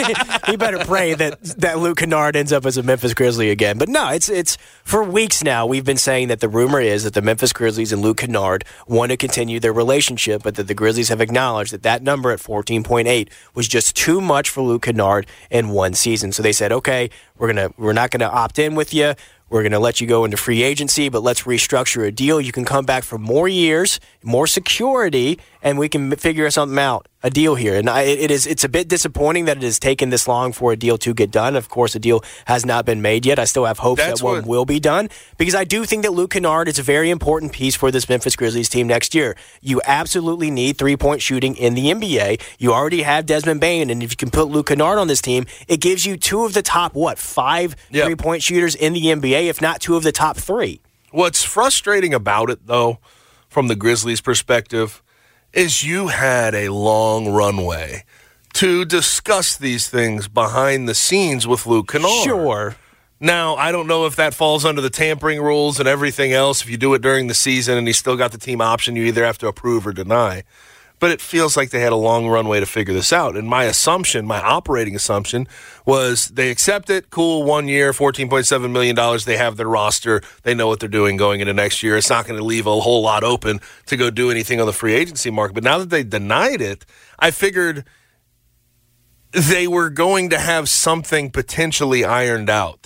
He better pray that, that Luke Kennard ends up as a Memphis Grizzly again. But no, it's it's for weeks now we've been saying that the rumor is that the Memphis Grizzlies and Luke Kennard want to continue their relationship, but that the Grizzlies have acknowledged that that number at fourteen point eight was just too much for Luke Kennard in one season. So they said, okay, we're gonna we're not going to opt in with you. We're going to let you go into free agency, but let's restructure a deal. You can come back for more years, more security, and we can figure something out, a deal here. And I, it is, it's a bit disappointing that it has taken this long for a deal to get done. Of course, a deal has not been made yet. I still have hopes That's that one what, will be done because I do think that Luke Kennard is a very important piece for this Memphis Grizzlies team next year. You absolutely need three-point shooting in the N B A. You already have Desmond Bane, and if you can put Luke Kennard on this team, it gives you two of the top, what, five yep. three-point shooters in the N B A, if not two of the top three. What's frustrating about it, though, from the Grizzlies' perspective, is you had a long runway to discuss these things behind the scenes with Luke Kennard. Sure. Now, I don't know if that falls under the tampering rules and everything else. If you do it during the season and he's still got the team option, you either have to approve or deny. But it feels like they had a long runway to figure this out. And my assumption, my operating assumption, was they accept it, cool, one year, fourteen point seven million dollars. They have their roster. They know what they're doing going into next year. It's not going to leave a whole lot open to go do anything on the free agency market. But now that they denied it, I figured they were going to have something potentially ironed out.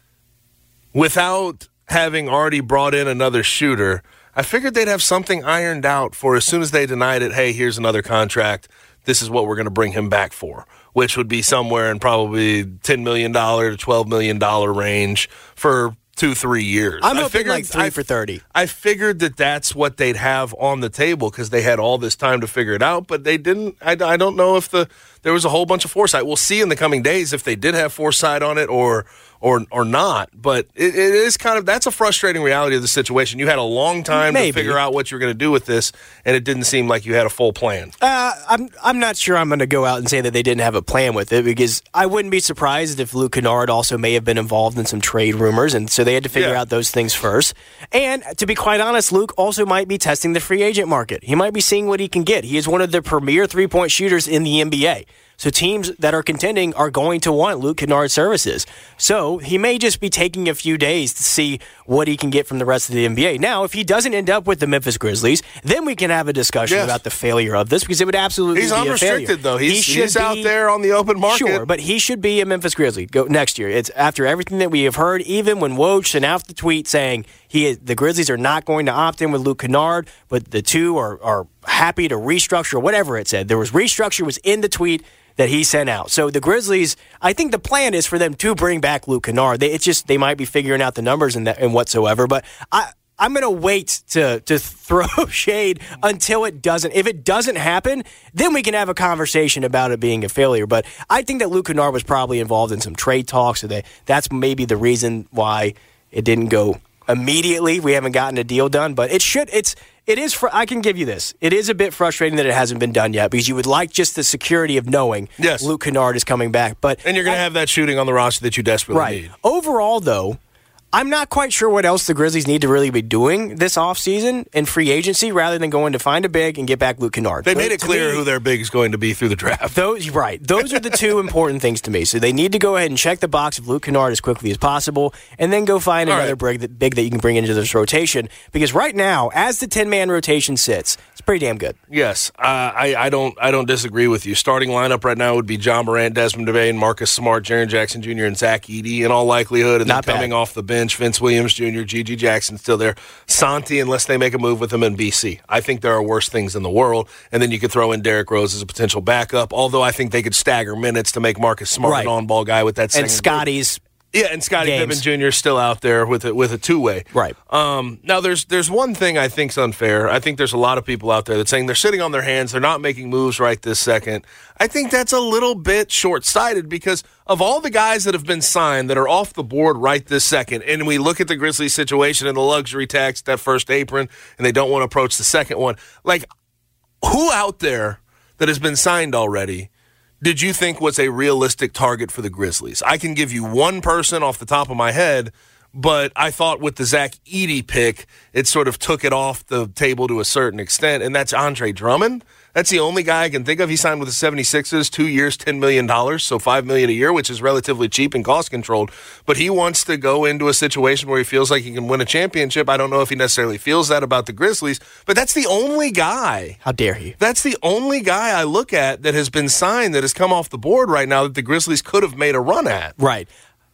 Without having already brought in another shooter, I figured they'd have something ironed out for as soon as they denied it, hey, here's another contract. This is what we're going to bring him back for, which would be somewhere in probably ten million dollars to twelve million dollars range for two, three years. I'm I hoping figured, like three I, for thirty. I figured that that's what they'd have on the table because they had all this time to figure it out, but they didn't. I, I don't know if the there was a whole bunch of foresight. We'll see in the coming days if they did have foresight on it or or or not. But it, it is kind of, that's a frustrating reality of the situation. You had a long time Maybe. to figure out what you were going to do with this, and it didn't seem like you had a full plan. Uh, I'm I'm not sure I'm going to go out and say that they didn't have a plan with it because I wouldn't be surprised if Luke Kennard also may have been involved in some trade rumors, and so they had to figure Yeah. out those things first. And to be quite honest, Luke also might be testing the free agent market. He might be seeing what he can get. He is one of the premier three-point shooters in the N B A. So teams that are contending are going to want Luke Kennard's services. So he may just be taking a few days to see what he can get from the rest of the N B A. Now, if he doesn't end up with the Memphis Grizzlies, then we can have a discussion Yes. about the failure of this because it would absolutely He's be a failure. unrestricted, though. He's, He should he's out be- there on the open market. Sure, but he should be a Memphis Grizzly go next year. It's after everything that we have heard, even when Woj sent out the tweet saying he is, the Grizzlies are not going to opt in with Luke Kennard, but the two are, are happy to restructure, whatever it said. There was restructure was in the tweet that he sent out. So the Grizzlies, I think the plan is for them to bring back Luke Kennard. They, it's just they might be figuring out the numbers and, that, and whatsoever, but I. I'm going to wait to to throw shade until it doesn't. If it doesn't happen, then we can have a conversation about it being a failure. But I think that Luke Kennard was probably involved in some trade talks. So they, that's maybe the reason why it didn't go immediately. We haven't gotten a deal done. But it should. It's it is. Fr- I can give you this. It is a bit frustrating that it hasn't been done yet because you would like just the security of knowing Yes. Luke Kennard is coming back. But And you're going to have that shooting on the roster that you desperately right. need. Overall, though, I'm not quite sure what else the Grizzlies need to really be doing this offseason in free agency rather than going to find a big and get back Luke Kennard. They made it To clear me, who their big is going to be through the draft. Those right. Those are the two important things to me. So they need to go ahead and check the box of Luke Kennard as quickly as possible and then go find All another right. big that, big that you can bring into this rotation. Because right now, as the ten-man rotation sits, it's pretty damn good. Yes, uh, I, I don't I don't disagree with you. Starting lineup right now would be John Morant, Desmond Devane, Marcus Smart, Jaren Jackson Junior, and Zach Edey in all likelihood. And Not then coming bad. off the bench, bench. Vince Williams Junior, Gigi Jackson still there. Santi, unless they make a move with him, in B C. I think there are worse things in the world. And then you could throw in Derrick Rose as a potential backup, although I think they could stagger minutes to make Marcus Smart right. an on-ball guy with that second. And Scotty's Yeah, and Scottie games. Pippen Junior is still out there with a, with a two-way. Right. Um, now, there's there's one thing I think's unfair. I think there's a lot of people out there that saying they're sitting on their hands, they're not making moves right this second. I think that's a little bit short-sighted because of all the guys that have been signed that are off the board right this second, and we look at the Grizzlies situation and the luxury tax, that first apron, and they don't want to approach the second one. Like, who out there that has been signed already did you think was a realistic target for the Grizzlies? I can give you one person off the top of my head, but I thought with the Zach Edey pick, it sort of took it off the table to a certain extent, and that's Andre Drummond. That's the only guy I can think of. He signed with the seventy-sixers, two years, ten million dollars, so five million dollars a year, which is relatively cheap and cost-controlled. But he wants to go into a situation where he feels like he can win a championship. I don't know if he necessarily feels that about the Grizzlies, but that's the only guy. How dare he? That's the only guy I look at that has been signed that has come off the board right now that the Grizzlies could have made a run at. Right.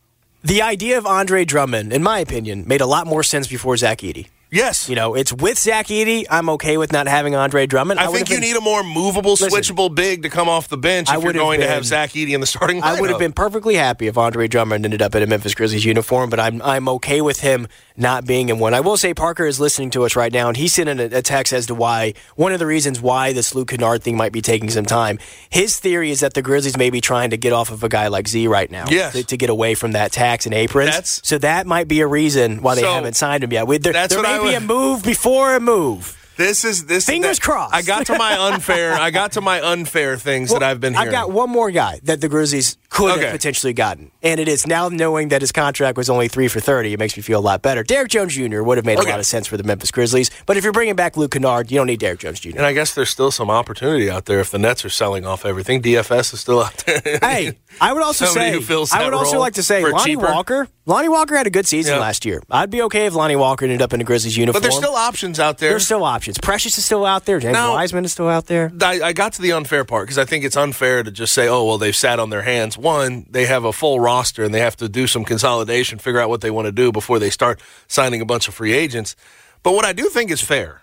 The idea of Andre Drummond, in my opinion, made a lot more sense before Zach Edey. Yes. You know, it's with Zach Edey. I'm okay with not having Andre Drummond. I, I think you been, need a more movable, listen, switchable big to come off the bench if you're going been, to have Zach Edey in the starting lineup. I would have been perfectly happy if Andre Drummond ended up in a Memphis Grizzlies uniform, but I'm I'm okay with him not being in one. I will say Parker is listening to us right now, and he sent in a, a text as to why, one of the reasons why this Luke Kennard thing might be taking some time. His theory is that the Grizzlies may be trying to get off of a guy like Z right now yes. to, to get away from that tax and aprons. That's, so that might be a reason why they so haven't signed him yet. There, that's there what may I be would, a move before a move. This is this. Fingers that, crossed. I got to my unfair. I got to my unfair things well, that I've been hearing. I've got one more guy that the Grizzlies could okay. have potentially gotten, and it is now knowing that his contract was only three for thirty. It makes me feel a lot better. Derrick Jones Junior would have made okay. a lot of sense for the Memphis Grizzlies, but if you're bringing back Luke Kennard, you don't need Derrick Jones Junior And I guess there's still some opportunity out there if the Nets are selling off everything. D F S is still out there. Hey, I would also Somebody say who fills I that would also role like to say for Lonnie cheaper. Walker. Lonnie Walker had a good season yeah. last year. I'd be okay if Lonnie Walker ended up in a Grizzlies uniform. But there's still options out there. There's still options. Precious is still out there. James now, Wiseman is still out there. I, I got to the unfair part because I think it's unfair to just say, oh, well, they've sat on their hands. One, they have a full roster and they have to do some consolidation, figure out what they want to do before they start signing a bunch of free agents. But what I do think is fair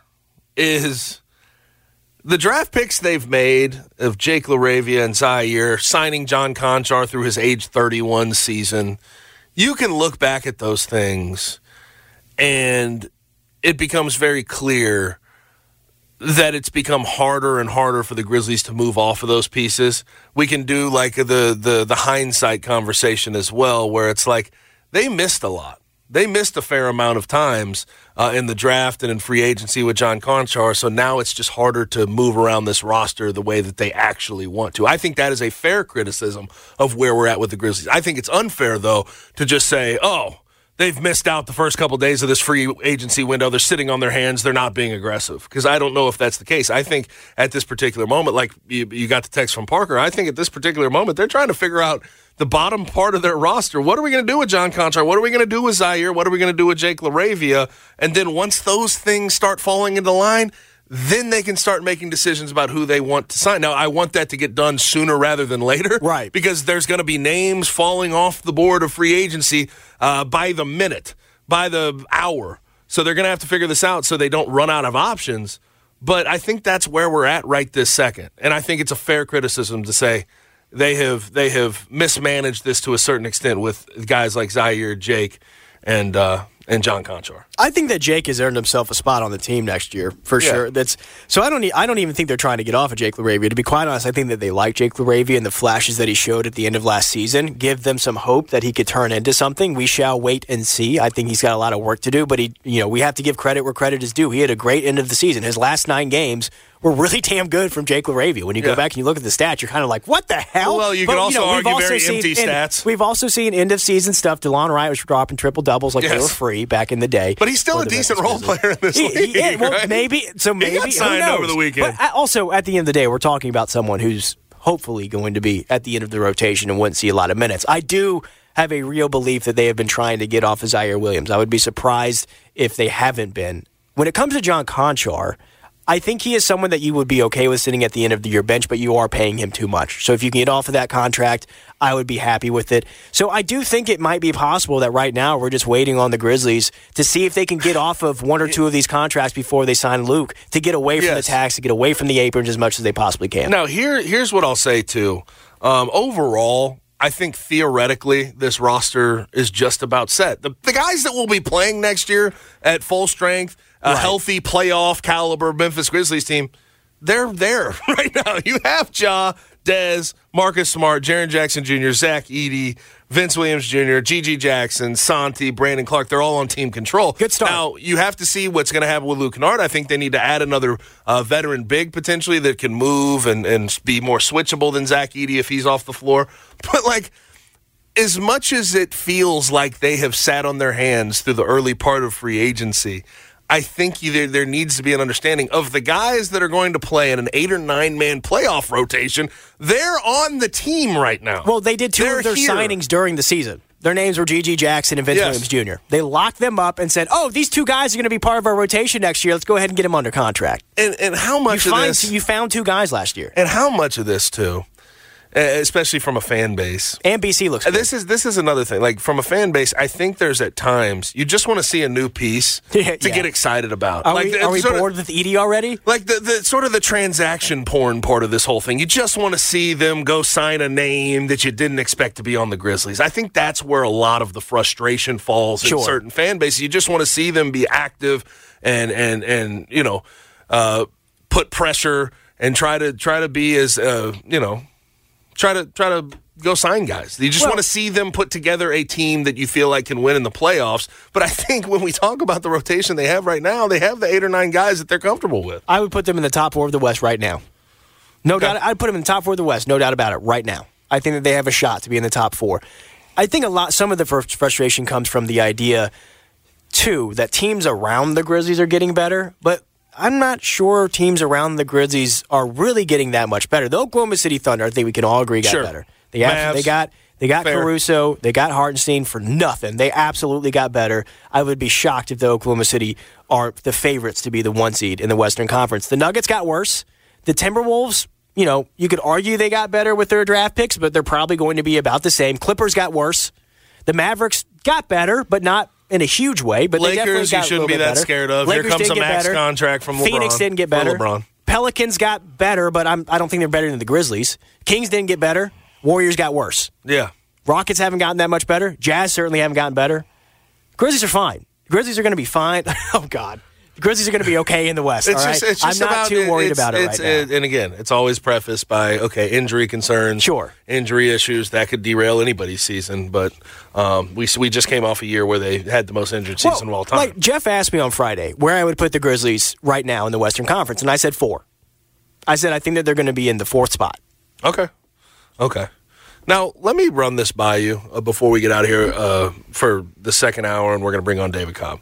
is the draft picks they've made of Jake LaRavia and Zaire, signing John Conchar through his age thirty-one season. You can look back at those things and it becomes very clear that it's become harder and harder for the Grizzlies to move off of those pieces. We can do like the the the hindsight conversation as well, where it's like they missed a lot. They missed a fair amount of times uh, in the draft and in free agency with John Conchar, so now it's just harder to move around this roster the way that they actually want to. I think that is a fair criticism of where we're at with the Grizzlies. I think it's unfair, though, to just say, oh, they've missed out the first couple days of this free agency window. They're sitting on their hands. They're not being aggressive. Because I don't know if that's the case. I think at this particular moment, like you, you got the text from Parker, I think at this particular moment, they're trying to figure out the bottom part of their roster. What are we going to do with John Conchar? What are we going to do with Zaire? What are we going to do with Jake LaRavia? And then once those things start falling into line, then they can start making decisions about who they want to sign. Now, I want that to get done sooner rather than later. Right. Because there's going to be names falling off the board of free agency uh, by the minute, by the hour. So they're going to have to figure this out so they don't run out of options. But I think that's where we're at right this second. And I think it's a fair criticism to say they have they have mismanaged this to a certain extent with guys like Zaire, Jake, and uh, and John Conchar. I think that Jake has earned himself a spot on the team next year for yeah. sure. That's so I don't e- I don't even think they're trying to get off of Jake LaRavia. To be quite honest, I think that they like Jake LaRavia and the flashes that he showed at the end of last season give them some hope that he could turn into something. We shall wait and see. I think he's got a lot of work to do, but he you know we have to give credit where credit is due. He had a great end of the season. His last nine games were really damn good from Jake LaRavia. When you yeah. go back and you look at the stats, you're kind of like, what the hell? Well, you but, can also you know, argue also very seen, empty stats. We've also seen end of season stuff. DeLon Wright was dropping triple doubles like yes. they were free back in the day. But he's still a decent role player in this he, league. He, yeah, well, right? maybe. So maybe he got signed who knows? over the weekend. But also, at the end of the day, we're talking about someone who's hopefully going to be at the end of the rotation and wouldn't see a lot of minutes. I do have a real belief that they have been trying to get off of Zaire Williams. I would be surprised if they haven't been. When it comes to John Conchar, I think he is someone that you would be okay with sitting at the end of the year bench, but you are paying him too much. So if you can get off of that contract, I would be happy with it. So I do think it might be possible that right now we're just waiting on the Grizzlies to see if they can get off of one or two of these contracts before they sign Luke, to get away from yes. the tax, to get away from the aprons as much as they possibly can. Now, here, here's what I'll say, too. Um, overall, I think theoretically this roster is just about set. The, the guys that will be playing next year at full strength, a right. healthy playoff caliber Memphis Grizzlies team, they're there right now. You have Ja, Dez, Marcus Smart, Jaren Jackson Junior, Zach Edey, Vince Williams Junior, Gigi Jackson, Santi, Brandon Clark. They're all on team control. Good start. Now, you have to see what's going to happen with Luke Kennard. I think they need to add another uh, veteran big potentially that can move and, and be more switchable than Zach Edey if he's off the floor. But, like, as much as it feels like they have sat on their hands through the early part of free agency, I think there, there needs to be an understanding of the guys that are going to play in an eight or nine man playoff rotation. They're on the team right now. Well, they did two they're of their here. signings during the season. Their names were Gigi Jackson and Vince yes. Williams Junior They locked them up and said, oh, these two guys are going to be part of our rotation next year. Let's go ahead and get them under contract. And, and how much you of find, this? You found two guys last year. And how much of this, too? Especially from a fan base. And B C looks good. This is this is another thing. Like, from a fan base, I think there's at times you just want to see a new piece yeah, to yeah. get excited about. Are like, we, the, are we bored of, with Edey already? Like, the, the sort of the transaction porn part of this whole thing. You just want to see them go sign a name that you didn't expect to be on the Grizzlies. I think that's where a lot of the frustration falls sure. in certain fan bases. You just want to see them be active and, and, and you know, uh, put pressure and try to try to be as, uh, you know, Try to try to go sign guys. You just well, want to see them put together a team that you feel like can win in the playoffs. But I think when we talk about the rotation they have right now, they have the eight or nine guys that they're comfortable with. I would put them in the top four of the West right now. No okay. doubt. I'd put them in the top four of the West. No doubt about it. Right now, I think that they have a shot to be in the top four. I think a lot. Some of the frustration comes from the idea, too, that teams around the Grizzlies are getting better, but I'm not sure teams around the Grizzlies are really getting that much better. The Oklahoma City Thunder, I think we can all agree, got sure. better. They got, they got, they got Fair. Caruso, they got Hartenstein for nothing. They absolutely got better. I would be shocked if the Oklahoma City are the favorites to be the one seed in the Western Conference. The Nuggets got worse. The Timberwolves, you know, you could argue they got better with their draft picks, but they're probably going to be about the same. Clippers got worse. The Mavericks got better, but not in a huge way, but Lakers, they definitely got you shouldn't a be that better. scared of. Lakers Here comes a max better. contract from LeBron. Phoenix didn't get better. LeBron. Pelicans got better, but I'm, I don't think they're better than the Grizzlies. Kings didn't get better. Warriors got worse. Yeah. Rockets haven't gotten that much better. Jazz certainly haven't gotten better. Grizzlies are fine. Grizzlies are going to be fine. Oh, God. The Grizzlies are going to be okay in the West. It's all just, right? it's just I'm not about, too worried it's, about it it's, right it, now. And again, it's always prefaced by, okay, injury concerns. Sure. Injury issues. That could derail anybody's season. But um, we we just came off a year where they had the most injured season well, of all time. Like Jeff asked me on Friday where I would put the Grizzlies right now in the Western Conference, and I said four. I said I think that they're going to be in the fourth spot. Okay. Okay. Now, let me run this by you uh, before we get out of here uh, for the second hour, and we're going to bring on David Cobb.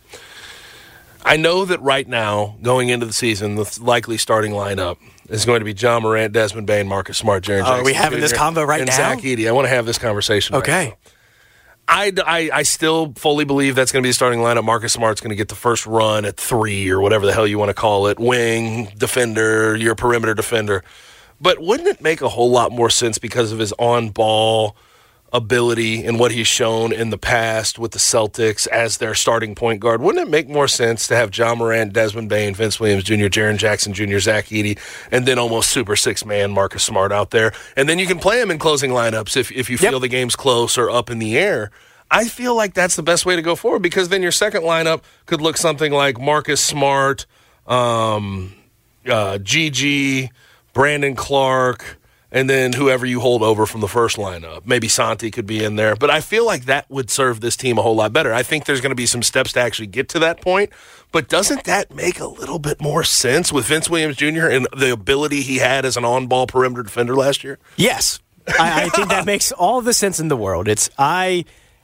I know that right now, going into the season, the likely starting lineup is going to be John Morant, Desmond Bane, Marcus Smart, Jaren Jackson. Oh, are we having this combo right and now? Zach Edey. I want to have this conversation okay. right now. I, I, I still fully believe that's going to be the starting lineup. Marcus Smart's going to get the first run at three or whatever the hell you want to call it, wing, defender, your perimeter defender. But wouldn't it make a whole lot more sense because of his on-ball ability and what he's shown in the past with the Celtics as their starting point guard? Wouldn't it make more sense to have John Morant, Desmond Bane, Vince Williams Junior, Jaren Jackson Junior, Zach Edey, and then almost super six-man Marcus Smart out there? And then you can play him in closing lineups if, if you feel yep. the game's close or up in the air. I feel like that's the best way to go forward because then your second lineup could look something like Marcus Smart, um, uh, G G, Brandon Clark, and then whoever you hold over from the first lineup. Maybe Santi could be in there. But I feel like that would serve this team a whole lot better. I think there's going to be some steps to actually get to that point. But doesn't that make a little bit more sense with Vince Williams Junior and the ability he had as an on-ball perimeter defender last year? Yes. I, I think that makes all the sense in the world. It's I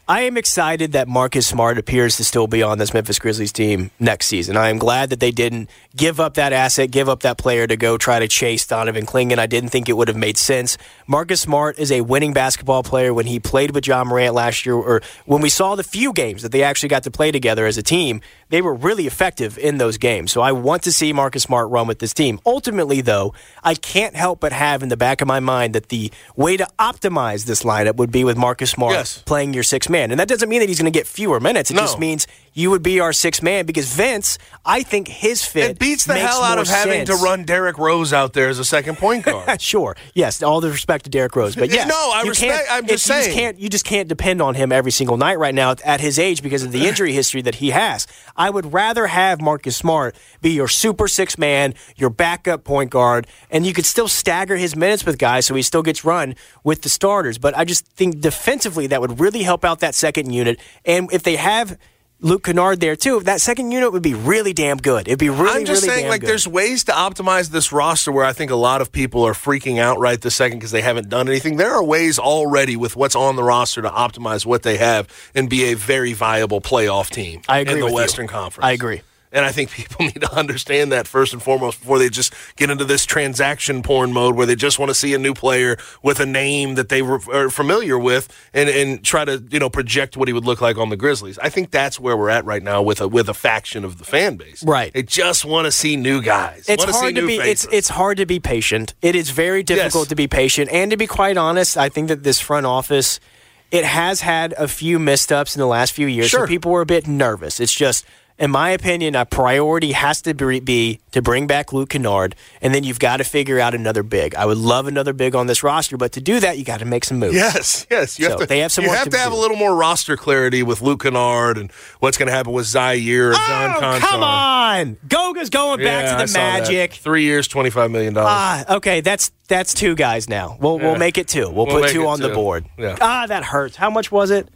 I am excited that Marcus Smart appears to still be on this Memphis Grizzlies team next season. I am glad that they didn't give up that asset, give up that player to go try to chase Donovan Clingan. I didn't think it would have made sense. Marcus Smart is a winning basketball player. When he played with Ja Morant last year, or when we saw the few games that they actually got to play together as a team, they were really effective in those games. So I want to see Marcus Smart run with this team. Ultimately, though, I can't help but have in the back of my mind that the way to optimize this lineup would be with Marcus Smart yes. playing your sixth man. And that doesn't mean that he's going to get fewer minutes. It no. just means you would be our sixth man because Vince, I think his fit It beats the makes hell out more of having sense. to run Derrick Rose out there as a second point guard. Sure. Yes. All the respect to Derrick Rose. But yes, no, I you respect. can't- I'm just it- you saying. Just can't, you just can't depend on him every single night right now at his age because of the injury history that he has. I would rather have Marcus Smart be your super six man, your backup point guard, and you could still stagger his minutes with guys so he still gets run with the starters. But I just think defensively that would really help out that second unit. And if they have Luke Kennard there too, that second unit would be really damn good. It'd be really, I'm just really saying, damn like, good. there's ways to optimize this roster where I think a lot of people are freaking out right this second because they haven't done anything. There are ways already with what's on the roster to optimize what they have and be a very viable playoff team I agree in the with you. Western Conference. I agree. And I think people need to understand that first and foremost before they just get into this transaction porn mode where they just want to see a new player with a name that they were, are familiar with and, and try to, you know, project what he would look like on the Grizzlies. I think that's where we're at right now with a with a faction of the fan base. Right. They just want to see new guys. It's want to hard see to new be faces. it's it's hard to be patient. It is very difficult Yes. to be patient. And to be quite honest, I think that this front office, it has had a few missteps in the last few years. Sure. So people were a bit nervous. It's just, in my opinion, a priority has to be, be to bring back Luke Kennard, and then you've got to figure out another big. I would love another big on this roster, but to do that, you got to make some moves. Yes, yes. You So have to, they have some you work have to to have do. a little more roster clarity with Luke Kennard and what's going to happen with Zaire and John Oh, Conchar. come on! Goga's going Yeah, back I to the saw that. Magic. Three years, twenty-five million dollars. Ah, okay, that's that's two guys now. We'll Yeah. we'll make it two. We'll, We'll put make two it on the two. board. Yeah. Ah, that hurts. How much was it?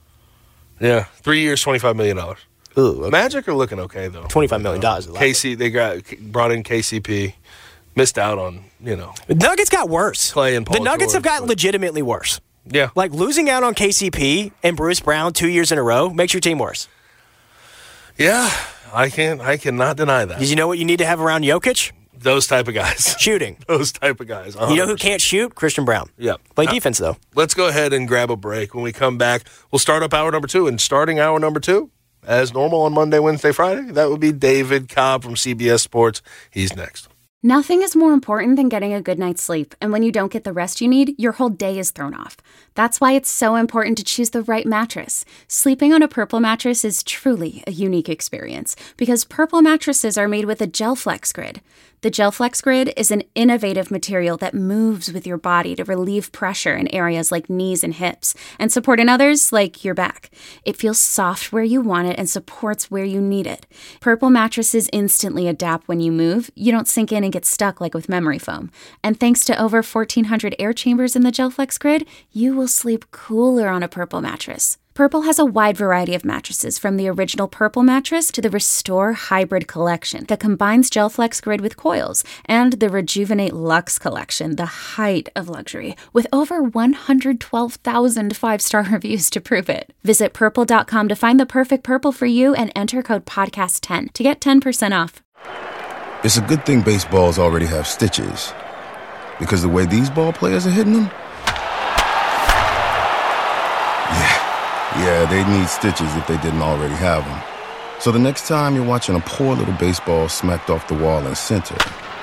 yeah, three years, twenty-five million dollars. Ooh, okay. Magic are looking okay though. twenty-five million dollars. K C, they got brought in K C P, missed out on you know. The Nuggets got worse. Clay and Paul the Nuggets George, have gotten but- legitimately worse. Yeah, Like losing out on K C P and Bruce Brown two years in a row makes your team worse. yeah. I can't. I cannot deny that. Did you know what you need to have around Jokic? Those type of guys. Shooting. Those type of guys. You know who one hundred percent. can't shoot? Christian Brown. Yep. Play Uh, defense though. Let's go ahead and grab a break. When we come back, we'll start up hour number two. And starting hour number two, as normal on Monday, Wednesday, Friday, that would be David Cobb from C B S Sports. He's next. Nothing is more important than getting a good night's sleep, and when you don't get the rest you need, your whole day is thrown off. That's why it's so important to choose the right mattress. Sleeping on a Purple mattress is truly a unique experience because Purple mattresses are made with a GelFlex Grid. The GelFlex Grid is an innovative material that moves with your body to relieve pressure in areas like knees and hips and support in others like your back. It feels soft where you want it and supports where you need it. Purple mattresses instantly adapt when you move. You don't sink in and get stuck like with memory foam. And thanks to over fourteen hundred air chambers in the GelFlex Grid, you will sleep cooler on a Purple mattress. Purple has a wide variety of mattresses, from the original Purple mattress to the Restore Hybrid collection that combines GelFlex Grid with coils, and the Rejuvenate Luxe collection, the height of luxury, with over one hundred twelve thousand five-star reviews to prove it. Visit purple dot com to find the perfect Purple for you and enter code podcast ten to get ten percent off. It's a good thing baseballs already have stitches, because the way these ball players are hitting them, yeah, yeah, they need stitches if they didn't already have them. So the next time you're watching a poor little baseball smacked off the wall in center,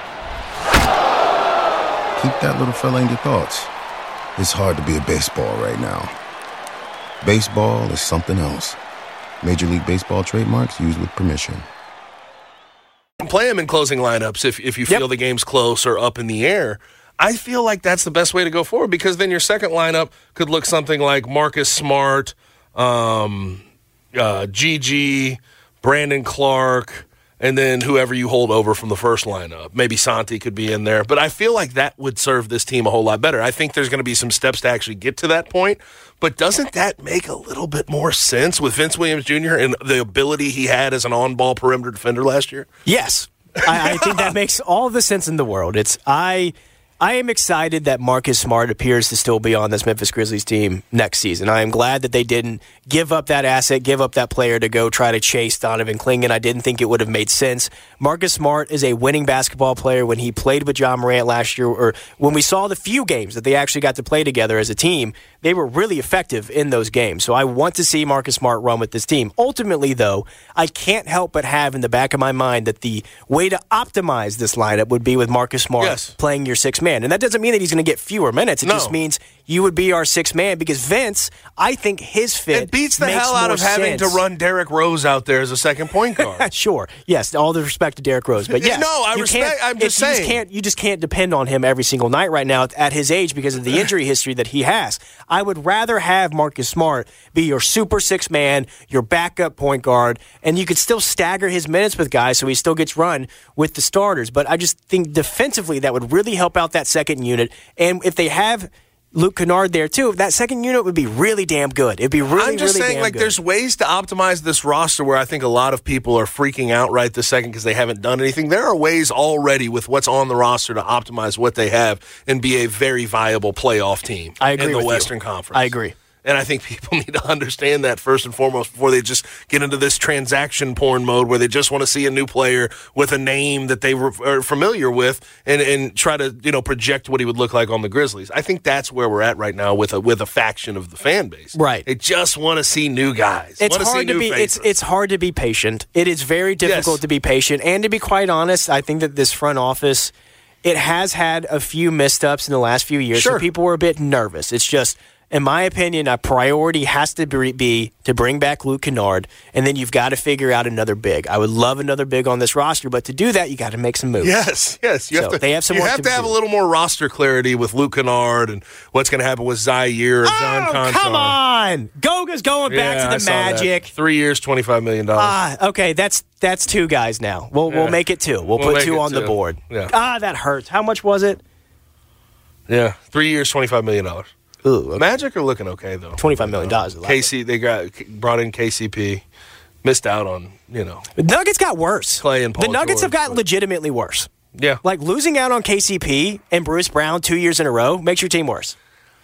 keep that little fella in your thoughts. It's hard to be a baseball right now. Baseball is something else. Major League Baseball trademarks used with permission. Play him in closing lineups if, if you feel Yep. the game's close or up in the air. I feel like that's the best way to go forward because then your second lineup could look something like Marcus Smart, um, uh, G G, Brandon Clark, and then whoever you hold over from the first lineup. Maybe Santi could be in there. But I feel like that would serve this team a whole lot better. I think there's going to be some steps to actually get to that point. But doesn't that make a little bit more sense with Vince Williams Junior and the ability he had as an on-ball perimeter defender last year? Yes. I, I think that makes all the sense in the world. It's I I am excited that Marcus Smart appears to still be on this Memphis Grizzlies team next season. I am glad that they didn't give up that asset, give up that player to go try to chase Donovan Clingan. I didn't think it would have made sense. Marcus Smart is a winning basketball player. When he played with Ja Morant last year, or when we saw the few games that they actually got to play together as a team, they were really effective in those games. So I want to see Marcus Smart run with this team. Ultimately, though, I can't help but have in the back of my mind that the way to optimize this lineup would be with Marcus Smart yes. playing your sixth man. And that doesn't mean that he's going to get fewer minutes. It no. just means you would be our sixth man because Vince, I think his fit It beats the makes hell out more of having sense. to run Derrick Rose out there as a second point guard. Sure. Yes, all the respect to Derrick Rose. But yes, no, I you respect can't- I'm just you saying. Just can't, you just can't depend on him every single night right now at his age because of the injury history that he has. I would rather have Marcus Smart be your super six man, your backup point guard, and you could still stagger his minutes with guys so he still gets run with the starters. But I just think defensively that would really help out that second unit. And if they have Luke Kennard there too, that second unit would be really damn good. It'd be really, I'm just really saying, damn like, good. there's ways to optimize this roster where I think a lot of people are freaking out right this second because they haven't done anything. There are ways already with what's on the roster to optimize what they have and be a very viable playoff team I agree in the with you. Western Conference. I agree. And I think people need to understand that first and foremost before they just get into this transaction porn mode where they just want to see a new player with a name that they were, are familiar with and, and try to, you know, project what he would look like on the Grizzlies. I think that's where we're at right now with a with a faction of the fan base. Right. They just want to see new guys. It's want to hard see to new be faces. it's it's hard to be patient. It is very difficult Yes. to be patient. And to be quite honest, I think that this front office, it has had a few missteps in the last few years. Sure. So people were a bit nervous. It's just, in my opinion, a priority has to be, be to bring back Luke Kennard, and then you've got to figure out another big. I would love another big on this roster, but to do that, you got to make some moves. Yes, yes. You So have to, they have some you work have to to have do. a little more roster clarity with Luke Kennard and what's going to happen with Zaire or John Oh, Conchar. come on! Goga's going Yeah, back I to the saw that. Magic. Three years, twenty-five million dollars. Ah, okay, that's that's two guys now. We'll Yeah. we'll make it two. We'll, We'll put make two it on the two. board. Yeah. Ah, that hurts. How much was it? yeah, three years, twenty-five million dollars. Ooh, okay. Magic are looking okay though. twenty-five million dollars. K C, they got brought in K C P, missed out on you know. The Nuggets got worse. Clay and Paul the Nuggets George, have gotten but- legitimately worse. Yeah, Like losing out on K C P and Bruce Brown two years in a row makes your team worse.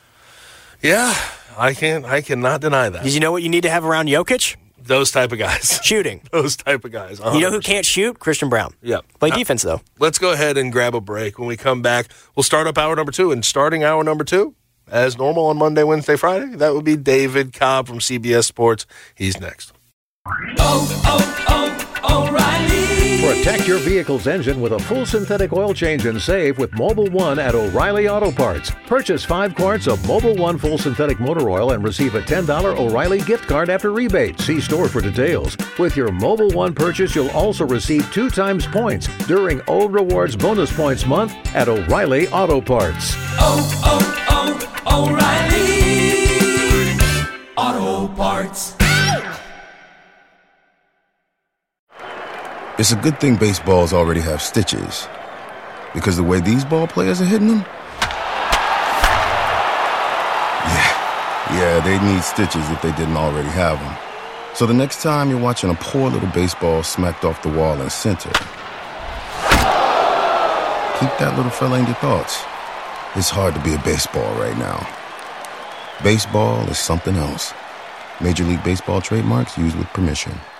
yeah. I can't. I cannot deny that. Because you know what you need to have around Jokic? Those type of guys. Shooting. Those type of guys. You know who one hundred percent. can't shoot? Christian Brown. Yep. Play Uh, defense, though. Let's go ahead and grab a break. When we come back, we'll start up hour number two. And starting hour number two, as normal on Monday, Wednesday, Friday, that would be David Cobb from C B S Sports. He's next. Protect your vehicle's engine with a full synthetic oil change and save with Mobile One at O'Reilly Auto Parts. Purchase five quarts of Mobile One full synthetic motor oil and receive a ten dollars O'Reilly gift card after rebate. See store for details. With your Mobile One purchase, you'll also receive two times points during O Rewards Bonus Points Month at O'Reilly Auto Parts. Oh, oh, oh, O'Reilly Auto Parts. It's a good thing baseballs already have stitches. Because the way these ball players are hitting them? Yeah, yeah, they need stitches if they didn't already have them. So the next time you're watching a poor little baseball smacked off the wall in center, keep that little fella in your thoughts. It's hard to be a baseball right now. Baseball is something else. Major League Baseball trademarks used with permission.